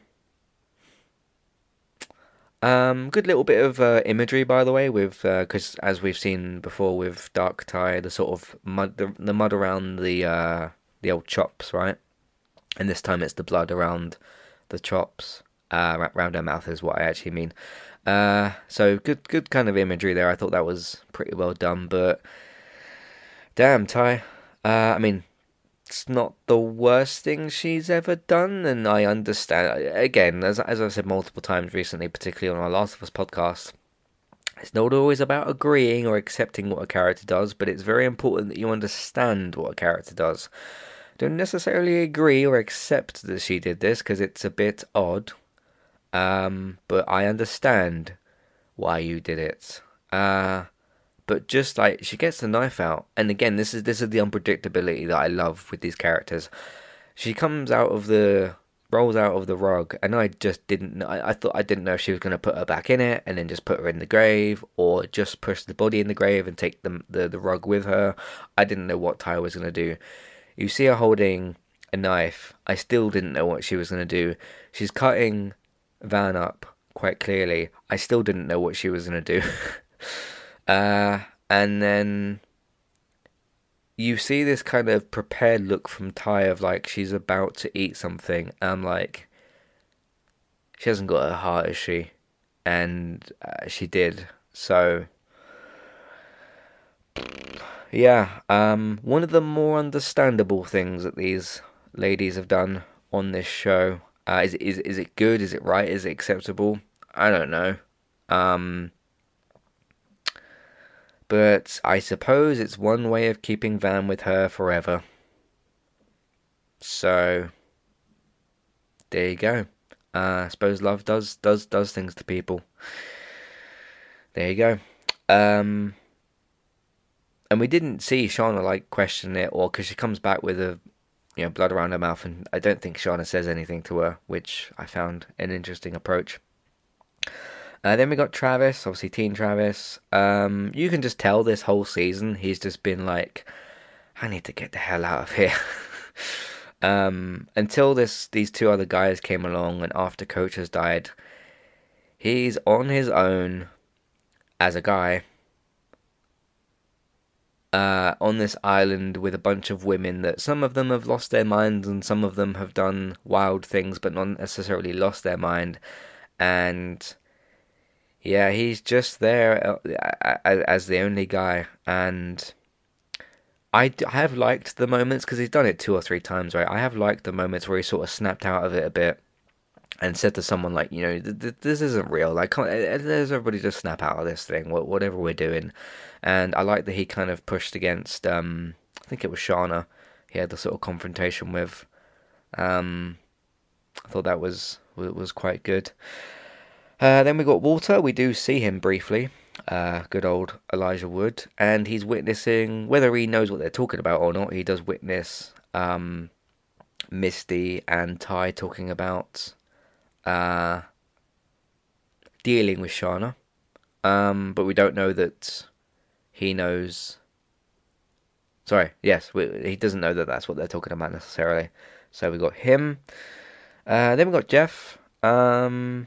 Speaker 1: Um, good little bit of uh, imagery, by the way, with because uh, as we've seen before with Dark Ty, the sort of mud, the, the mud around the uh, the old chops, right? And this time it's the blood around the chops, uh, around her mouth is what I actually mean. Uh, so good, good kind of imagery there. I thought that was pretty well done, but damn, Ty. Uh, I mean. It's not the worst thing she's ever done, and I understand. Again, as as I've said multiple times recently, particularly on our Last of Us podcast, it's not always about agreeing or accepting what a character does, but it's very important that you understand what a character does. Don't necessarily agree or accept that she did this, because it's a bit odd, um, but I understand why you did it. Uh, but just like she gets the knife out, and again, this is this is the unpredictability that I love with these characters. She comes out of the rolls out of the rug, and I just didn't know. I, I thought I didn't know if she was going to put her back in it and then just put her in the grave, or just push the body in the grave and take the the, the rug with her. I didn't know what Ty was going to do. You see her holding a knife. I still didn't know what she was going to do. She's cutting Van up quite clearly. I still didn't know what she was going to do. uh, and then you see this kind of prepared look from Ty of like she's about to eat something. I'm like, she hasn't got a heart, is she? And uh, she did. So yeah, um, one of the more understandable things that these ladies have done on this show. Uh, is is is it good? Is it right? Is it acceptable? I don't know. Um, but I suppose it's one way of keeping Van with her forever. So there you go. Uh, I suppose love does does does things to people. There you go. Um, and we didn't see Shauna like question it, or because she comes back with a you know blood around her mouth, and I don't think Shauna says anything to her, which I found an interesting approach. Uh, then we got Travis, obviously Teen Travis. Um, you can just tell this whole season he's just been like, I need to get the hell out of here. um, until this these two other guys came along, and after Coach has died, he's on his own as a guy. Uh, on this island with a bunch of women that some of them have lost their minds and some of them have done wild things but not necessarily lost their mind. And yeah, he's just there as the only guy. And I have liked the moments, because he's done it two or three times, right? I have liked the moments where he sort of snapped out of it a bit and said to someone like, you know, this isn't real. Like, there's everybody just snap out of this thing, whatever we're doing. And I like that he kind of pushed against, um, I think it was Shauna. He had the sort of confrontation with. Um, I thought that was was quite good. Uh, then we got Walter. We do see him briefly. Uh, good old Elijah Wood, and he's witnessing, whether he knows what they're talking about or not, he does witness um, Misty and Ty talking about uh, dealing with Shauna. Um, but we don't know that he knows. Sorry, yes, we, he doesn't know that that's what they're talking about necessarily. So we got him. Uh, then we got Jeff. Um,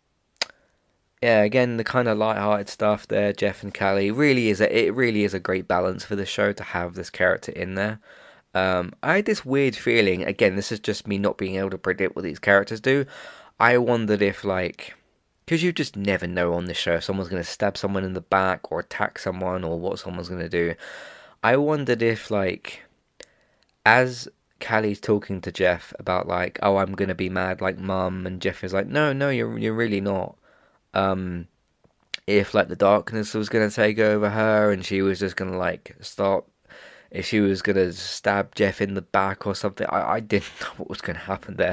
Speaker 1: yeah, again, the kind of light-hearted stuff there. Jeff and Callie really is a, it really is a great balance for the show to have this character in there. Um, I had this weird feeling. Again, this is just me not being able to predict what these characters do. I wondered if, like, because you just never know on this show if someone's going to stab someone in the back or attack someone or what someone's going to do. I wondered if, like, as Callie's talking to Jeff about, like, oh, I'm going to be mad like Mum, and Jeff is like, no, no, you're you're really not. Um, if, like, the darkness was going to take over her and she was just going to, like, start, if she was going to stab Jeff in the back or something, I, I didn't know what was going to happen there.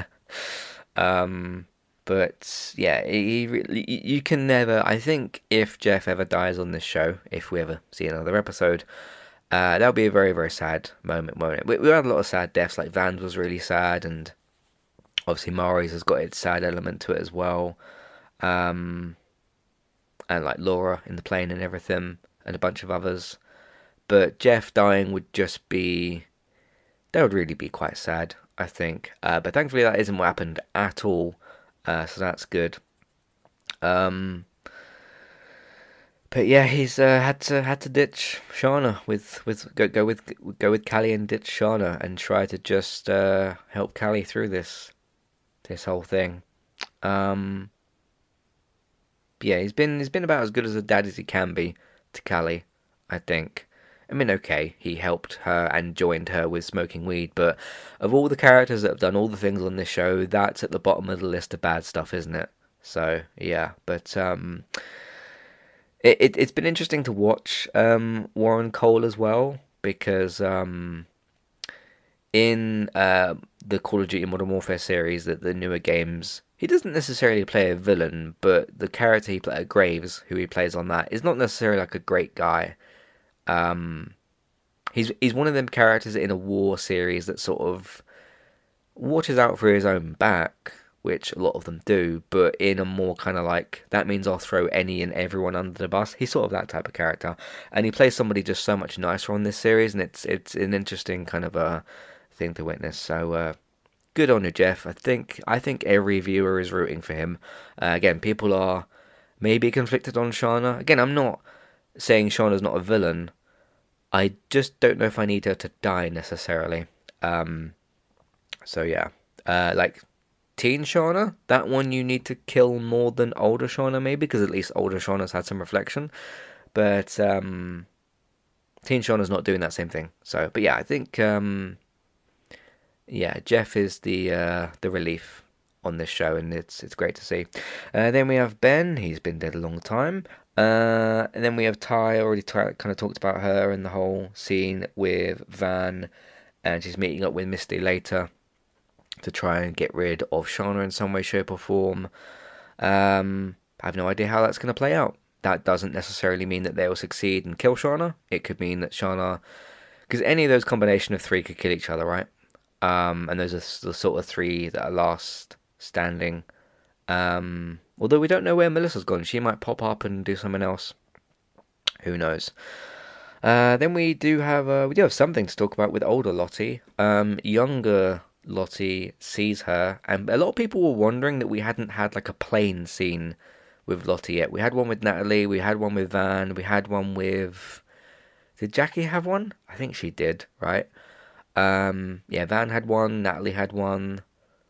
Speaker 1: Um, but, yeah, he, he, you can never, I think if Jeff ever dies on this show, if we ever see another episode, Uh, that would be a very, very sad moment, won't it? We, we had a lot of sad deaths, like Van's was really sad, and obviously Mari's has got its sad element to it as well. Um, and like Laura in the plane and everything, and a bunch of others. But Jeff dying would just be, that would really be quite sad, I think. Uh, but thankfully that isn't what happened at all, uh, so that's good. Um... But yeah, he's uh, had to had to ditch Shauna with with go go with go with Callie and ditch Shauna and try to just uh, help Callie through this this whole thing. Um, yeah, he's been he's been about as good as a dad as he can be to Callie, I think. I mean, okay, he helped her and joined her with smoking weed, but of all the characters that have done all the things on this show, that's at the bottom of the list of bad stuff, isn't it? So yeah, but um. It, it, it's been interesting to watch um, Warren Cole as well, because um, in uh, the Call of Duty Modern Warfare series, the, the newer games, he doesn't necessarily play a villain, but the character he plays, Graves, who he plays on that, is not necessarily like a great guy. Um, he's he's one of them characters in a war series that sort of watches out for his own back, which a lot of them do, but in a more kind of like, that means I'll throw any and everyone under the bus. He's sort of that type of character, and he plays somebody just so much nicer on this series, and it's it's an interesting kind of a thing to witness. So uh, good on you, Jeff. I think I think every viewer is rooting for him. Uh, again, people are maybe conflicted on Shauna. Again, I'm not saying Shauna's not a villain. I just don't know if I need her to die necessarily. Um, so yeah, uh, like teen Shauna, that one you need to kill more than older Shauna maybe, because at least older Shauna's had some reflection. But um, teen Shauna's not doing that same thing. So, but yeah, I think um, yeah, Jeff is the uh, the relief on this show, and it's it's great to see. Uh, then we have Ben. He's been dead a long time. Uh, and then we have Ty. Already t- kind of talked about her and the whole scene with Van, and she's meeting up with Misty later to try and get rid of Shauna in some way, shape, or form. Um, I have no idea how that's going to play out. That doesn't necessarily mean that they will succeed and kill Shauna. It could mean that Shauna, because any of those combination of three could kill each other, right? Um, and those are the sort of three that are last standing. Um, although we don't know where Melissa's gone. She might pop up and do something else. Who knows? Uh, then we do have uh, we do have something to talk about with older Lottie. Um, younger Lottie sees her, and a lot of people were wondering that we hadn't had like a plane scene with Lottie yet. We had one with Natalie, we had one with Van, we had one with. Did Jackie have one? I think she did, right? Um, yeah, Van had one, Natalie had one.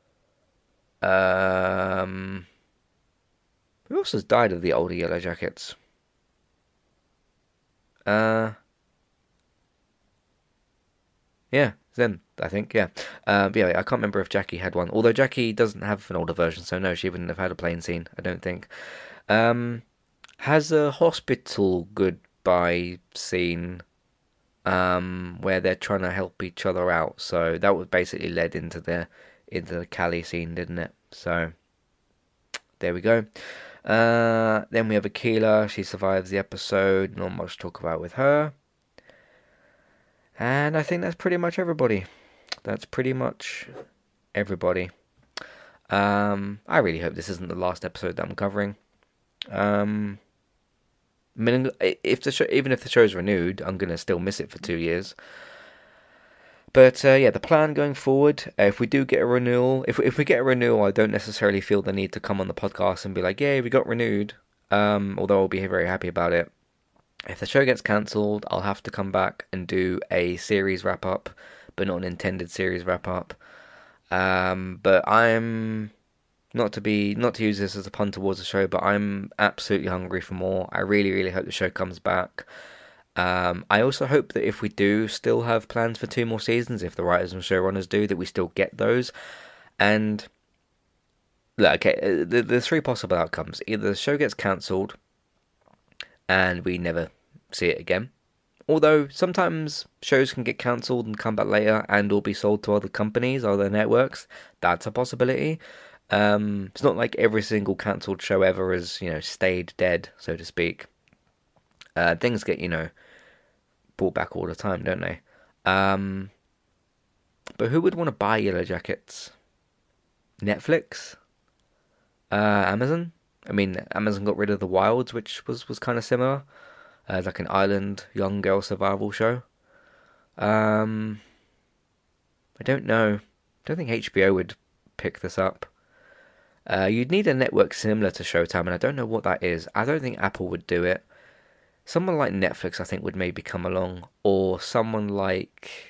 Speaker 1: Um, who else has died of the older Yellow Jackets? Uh, yeah, them, I think, yeah. Uh, but yeah, I can't remember if Jackie had one. Although Jackie doesn't have an older version, so no, she wouldn't have had a plane scene, I don't think. Um, has a hospital goodbye scene um, where they're trying to help each other out. So that was basically led into the into the Callie scene, didn't it? So there we go. Uh, then we have Akila. She survives the episode. Not much to talk about with her. And I think that's pretty much everybody. That's pretty much everybody. Um, I really hope this isn't the last episode that I'm covering. Um, I mean, if the show, even if the show's renewed, I'm gonna still miss it for two years. But uh, yeah, the plan going forward, uh, if we do get a renewal, if if we get a renewal, I don't necessarily feel the need to come on the podcast and be like, "Yeah, we got renewed." Um, although I'll be very happy about it. If the show gets cancelled, I'll have to come back and do a series wrap up, but not an intended series wrap up. Um, but I'm not to be not to use this as a pun towards the show, but I'm absolutely hungry for more. I really, really hope the show comes back. Um, I also hope that if we do still have plans for two more seasons, if the writers and showrunners do, that we still get those. And look, okay, uh, the the three possible outcomes: either the show gets cancelled, and we never see it again. Although sometimes shows can get cancelled and come back later and or be sold to other companies, other networks. That's a possibility. Um, it's not like every single cancelled show ever has, you know, stayed dead, so to speak. Uh, things get, you know, brought back all the time, don't they? Um, but who would want to buy Yellow Jackets? Netflix? Uh, Amazon? I mean, Amazon got rid of The Wilds, which was, was kind of similar. Uh, like an island young girl survival show. Um, I don't know. I don't think H B O would pick this up. Uh, you'd need a network similar to Showtime, and I don't know what that is. I don't think Apple would do it. Someone like Netflix, I think, would maybe come along, or someone like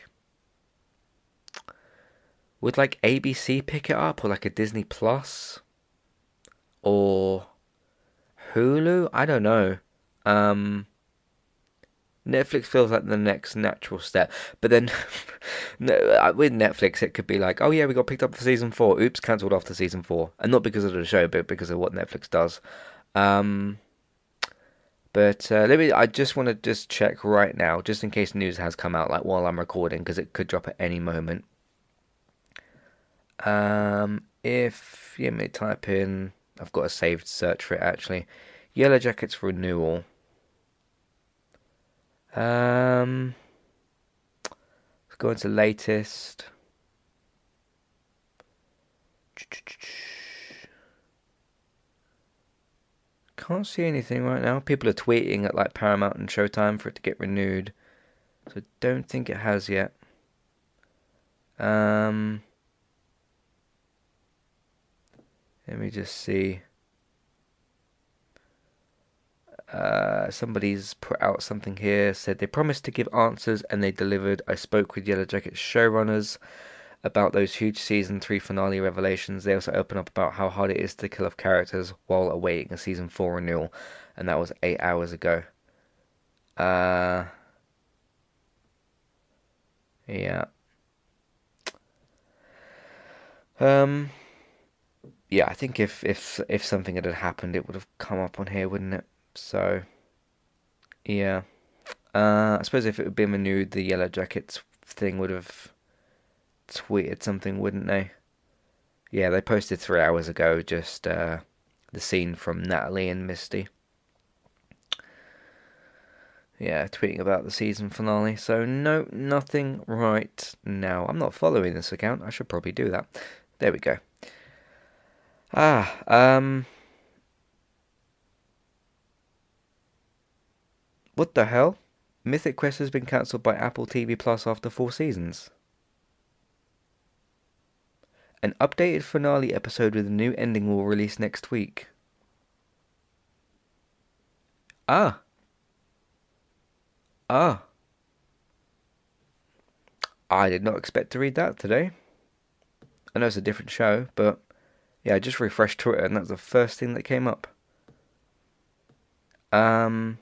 Speaker 1: would like A B C pick it up, or like a Disney Plus, or Hulu. I don't know. Um, Netflix feels like the next natural step, but then no, with Netflix, it could be like, oh yeah, we got picked up for season four. Oops, cancelled after season four, and not because of the show, but because of what Netflix does. Um, but uh, let me. I just want to just check right now, just in case news has come out, like while I'm recording, because it could drop at any moment. Um, if you may type in, I've got a saved search for it actually. Yellow Jackets renewal. Um, let's go into latest. Can't see anything right now. People are tweeting at like Paramount and Showtime for it to get renewed. So don't think it has yet. Um, let me just see. Uh, somebody's put out something here, said they promised to give answers and they delivered. I spoke with Yellow Jackets showrunners about those huge season three finale revelations. They also open up about how hard it is to kill off characters while awaiting a season four renewal, and that was eight hours ago. Uh, yeah. Um, yeah, I think if if if something had happened, it would have come up on here, wouldn't it? So, yeah. Uh, I suppose if it had been renewed, the Yellow Jackets thing would have tweeted something, wouldn't they? Yeah, they posted three hours ago just uh, the scene from Natalie and Misty. Yeah, tweeting about the season finale. So, no, nothing right now. I'm not following this account. I should probably do that. There we go. Ah, um... what the hell? Mythic Quest has been cancelled by Apple T V Plus after four seasons. An updated finale episode with a new ending will release next week. Ah. Ah. I did not expect to read that today. I know it's a different show, but yeah, I just refreshed Twitter and that's the first thing that came up. Um,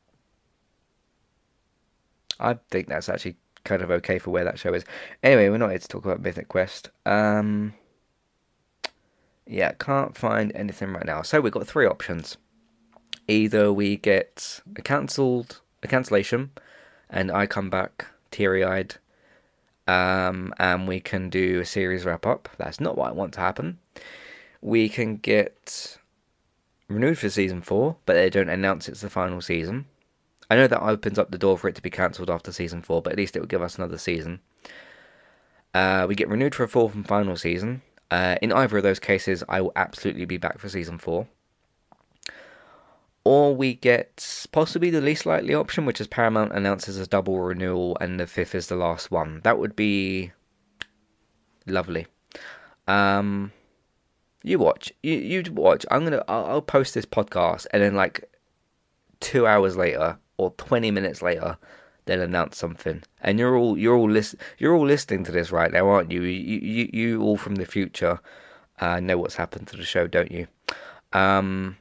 Speaker 1: I think that's actually kind of okay for where that show is. Anyway, we're not here to talk about Mythic Quest. Um, yeah, can't find anything right now. So we've got three options. Either we get a cancelled, a cancellation, and I come back teary-eyed, um, and we can do a series wrap-up. That's not what I want to happen. We can get renewed for season four, but they don't announce it's the final season. I know that opens up the door for it to be cancelled after season four, but at least it will give us another season. Uh, we get renewed for a fourth and final season. Uh, in either of those cases, I will absolutely be back for season four. Or we get possibly the least likely option, which is Paramount announces a double renewal and the fifth is the last one. That would be lovely. Um, you watch. You you watch. I'm gonna. I'll, I'll post this podcast, and then like two hours later or twenty minutes later, they'll announce something, and you're all you're all list you're all listening to this right now, aren't you? You you, you all from the future uh, know what's happened to the show, don't you? Um.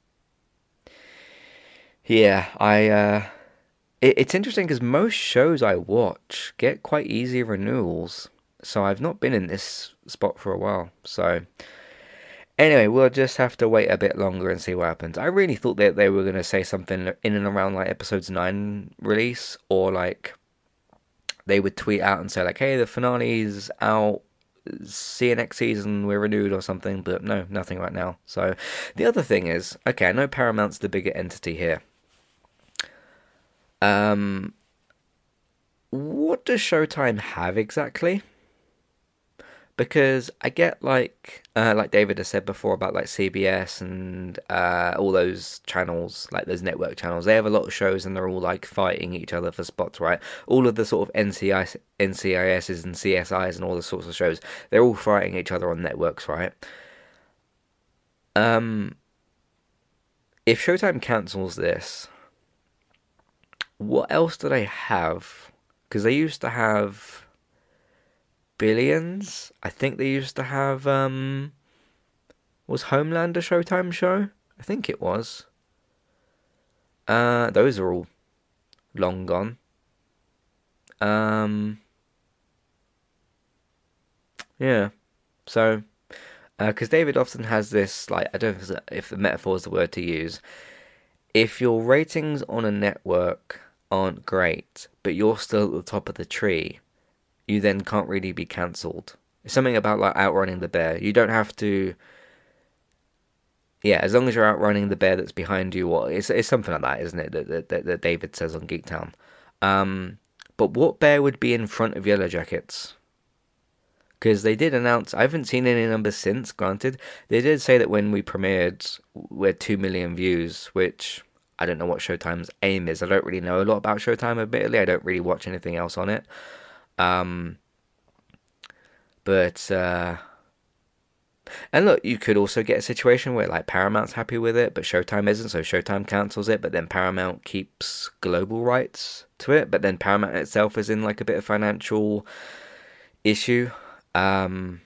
Speaker 1: Yeah, I. Uh, it, it's interesting because most shows I watch get quite easy renewals, so I've not been in this spot for a while. So anyway, we'll just have to wait a bit longer and see what happens. I really thought that they were gonna say something in and around like episode's nine release, or like they would tweet out and say like, "Hey, the finale's out. See you next season. We're renewed" or something. But no, nothing right now. So the other thing is, okay, I know Paramount's the bigger entity here. Um, what does Showtime have exactly? Because I get like, uh, like David has said before about like C B S and uh, all those channels, like those network channels. They have a lot of shows and they're all like fighting each other for spots, right? All of the sort of N C I S, N C I Ss and C S Is and all the sorts of shows, they're all fighting each other on networks, right? Um, if Showtime cancels this, what else do they have? Because they used to have Billions. I think they used to have, um, was Homeland a Showtime show? I think it was. Uh, those are all long gone. Um, yeah. So, because uh, David often has this, like, I don't know if, if the metaphor is the word to use. If your ratings on a network aren't great, but you're still at the top of the tree, you then can't really be cancelled. It's something about like outrunning the bear. You don't have to. Yeah, as long as you're outrunning the bear that's behind you, what it's it's something like that, isn't it? That that, that David says on Geektown. Um, but what bear would be in front of Yellow Jackets? Because they did announce, I haven't seen any numbers since, granted. They did say that when we premiered, we're two million views, which I don't know what Showtime's aim is. I don't really know a lot about Showtime, admittedly. I don't really watch anything else on it. Um, but, uh, and look, you could also get a situation where like Paramount's happy with it, but Showtime isn't, so Showtime cancels it, but then Paramount keeps global rights to it, but then Paramount itself is in like a bit of financial issue. Um,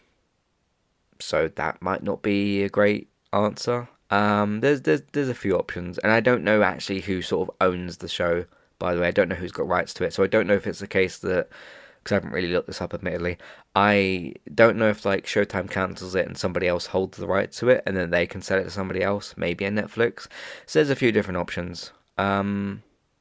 Speaker 1: so that might not be a great answer. Um, there's there's there's a few options, and I don't know actually who sort of owns the show. By the way, I don't know who's got rights to it, so I don't know if it's the case that, because I haven't really looked this up, admittedly. I don't know if like Showtime cancels it and somebody else holds the rights to it, and then they can sell it to somebody else, maybe a Netflix. So there's a few different options. Um,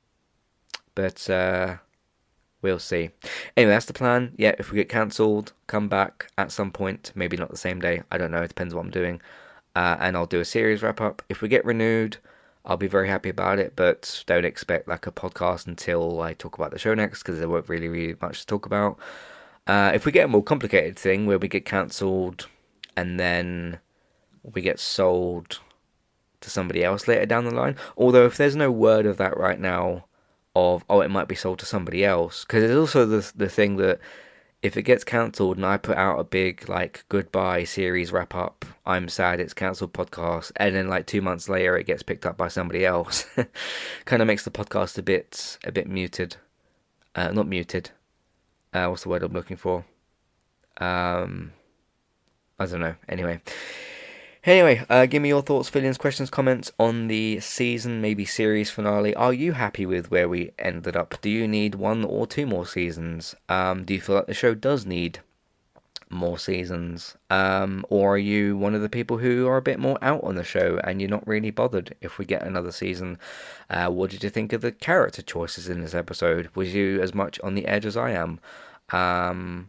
Speaker 1: but uh, we'll see. Anyway, that's the plan. Yeah, if we get cancelled, come back at some point. Maybe not the same day. I don't know. It depends what I'm doing. Uh, and I'll do a series wrap up. If we get renewed, I'll be very happy about it. But don't expect like a podcast until I talk about the show next, because there won't really really much to talk about. Uh, if we get a more complicated thing where we get cancelled and then we get sold to somebody else later down the line, although if there's no word of that right now, of oh it might be sold to somebody else, because there's also the the thing that if it gets cancelled and I put out a big like goodbye series wrap up, I'm sad it's cancelled podcast, and then like two months later it gets picked up by somebody else, kind of makes the podcast a bit a bit muted, uh, not muted. Uh, what's the word I'm looking for? Um, I don't know. Anyway. Anyway, uh, give me your thoughts, feelings, questions, comments on the season, maybe series finale. Are you happy with where we ended up? Do you need one or two more seasons? Um, do you feel like the show does need more seasons? Um, or are you one of the people who are a bit more out on the show and you're not really bothered if we get another season? Uh, what did you think of the character choices in this episode? Was you as much on the edge as I am? Um...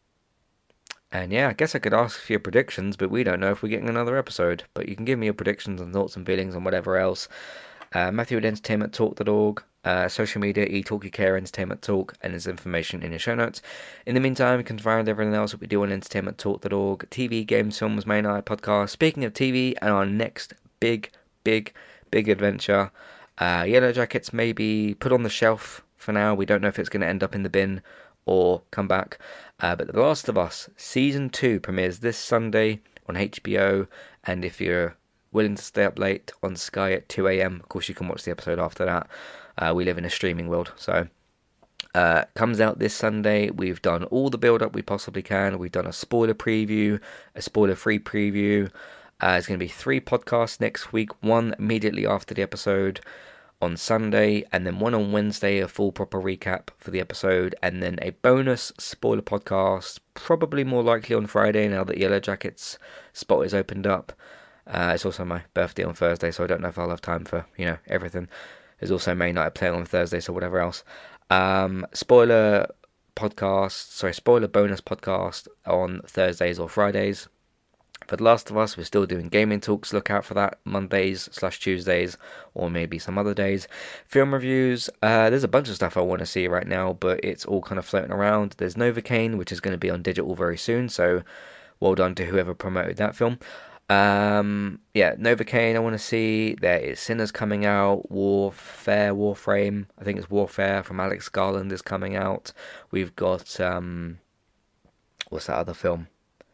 Speaker 1: And yeah, I guess I could ask for your predictions, but we don't know if we're getting another episode. But you can give me your predictions and thoughts and feelings and whatever else. Uh, Matthew at entertainment talk dot org, uh, social media, eTalkyCare Entertainment Talk, and there's information in your show notes. In the meantime, you can find everything else that we do on entertainment talk dot org, T V, games, films, main eye podcast. Speaking of T V, and our next big, big, big adventure, uh, Yellow Jackets may be put on the shelf for now. We don't know if it's going to end up in the bin or come back. Uh, but The Last of Us Season two premieres this Sunday on H B O, and if you're willing to stay up late on Sky at two a.m, of course you can watch the episode after that. Uh, we live in a streaming world, so uh, comes out this Sunday. We've done all the build-up we possibly can. We've done a spoiler preview, a spoiler-free preview. Uh, there's going to be three podcasts next week, one immediately after the episode on Sunday, and then one on Wednesday, a full proper recap for the episode, and then a bonus spoiler podcast, probably more likely on Friday now that Yellow Jackets spot is opened up. Uh, it's also my birthday on Thursday, so I don't know if I'll have time for, you know, everything. There's also May Night Play on Thursday, so whatever else. Um, spoiler podcast, sorry, spoiler bonus podcast on Thursdays or Fridays. For The Last of Us, we're still doing gaming talks. Look out for that Mondays slash Tuesdays, or maybe some other days. Film reviews. Uh, there's a bunch of stuff I want to see right now, but it's all kind of floating around. There's Novocaine, which is going to be on digital very soon, so well done to whoever promoted that film. Um, yeah, Novocaine I want to see. There is Sinners coming out. Warfare, Warframe. I think it's Warfare from Alex Garland is coming out. We've got um, what's that other film?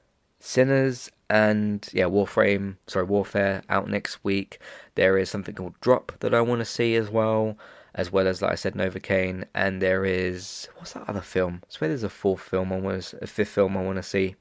Speaker 1: Sinners and yeah, Warframe, sorry, Warfare out next week. There is something called Drop that I want to see as well, as well as, like I said, Novocaine. And there is, what's that other film? I swear there's a fourth film I want to, a fifth film I want to see.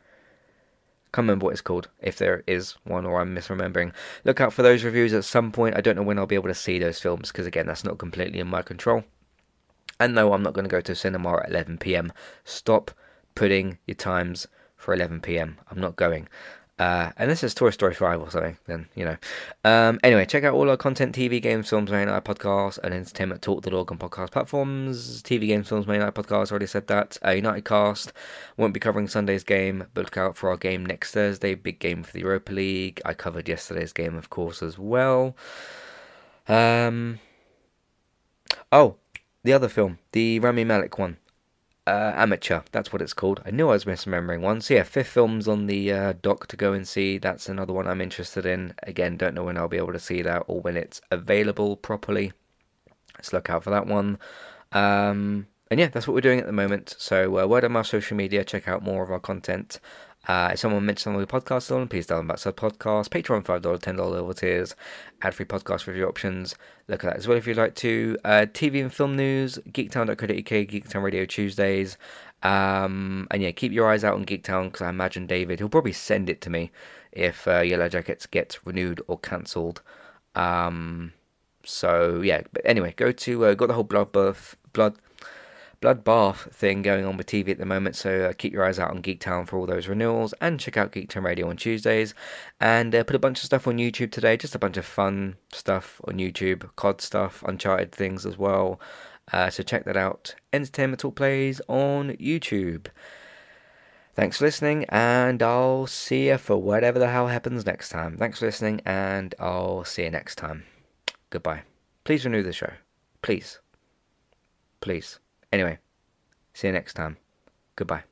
Speaker 1: Can't remember what it's called, if there is one or I'm misremembering. Look out for those reviews at some point. I don't know when I'll be able to see those films, because again, that's not completely in my control. And no, I'm not going to go to cinema at eleven p.m. Stop putting your times for eleven p.m. I'm not going. Uh, unless it's Toy Story five or something, then, you know. Um, anyway, check out all our content, T V, games, films, main night podcast, and entertainment talk dot org on podcast platforms. T V, games, films, main night podcast, already said that. Uh, United Cast, won't be covering Sunday's game, but look out for our game next Thursday. Big game for the Europa League. I covered yesterday's game, of course, as well. Um, oh, the other film, the Rami Malek one. Uh, Amateur, that's what it's called. I knew I was misremembering one. So yeah, fifth film's on the uh, dock to go and see. That's another one I'm interested in. Again, don't know when I'll be able to see that or when it's available properly. Let's look out for that one. Um, and yeah, that's what we're doing at the moment. So uh, word on our social media, check out more of our content. Uh, if someone mentioned something we podcast on, please tell them about Sub Podcast, Patreon five dollars, ten dollars level tiers, ad-free podcast review options. Look at that as well if you'd like to. Uh, T V and film news, geektown dot co dot uk, Geektown Radio Tuesdays. Um, and yeah, keep your eyes out on Geektown because I imagine David, he'll probably send it to me if uh, Yellow Jackets gets renewed or cancelled. Um, so yeah, but anyway, go to, uh, got the whole Bloodbath, Blood... Bloodbath thing going on with T V at the moment, so uh, keep your eyes out on Geektown for all those renewals, and check out Geektown Radio on Tuesdays, and uh, put a bunch of stuff on YouTube today, just a bunch of fun stuff on YouTube, C O D stuff, Uncharted things as well, uh, so check that out. Entertainment Talk Plays on YouTube. Thanks for listening, and I'll see you for whatever the hell happens next time. Thanks for listening, and I'll see you next time. Goodbye. Please renew the show. Please. Please. Anyway, see you next time. Goodbye.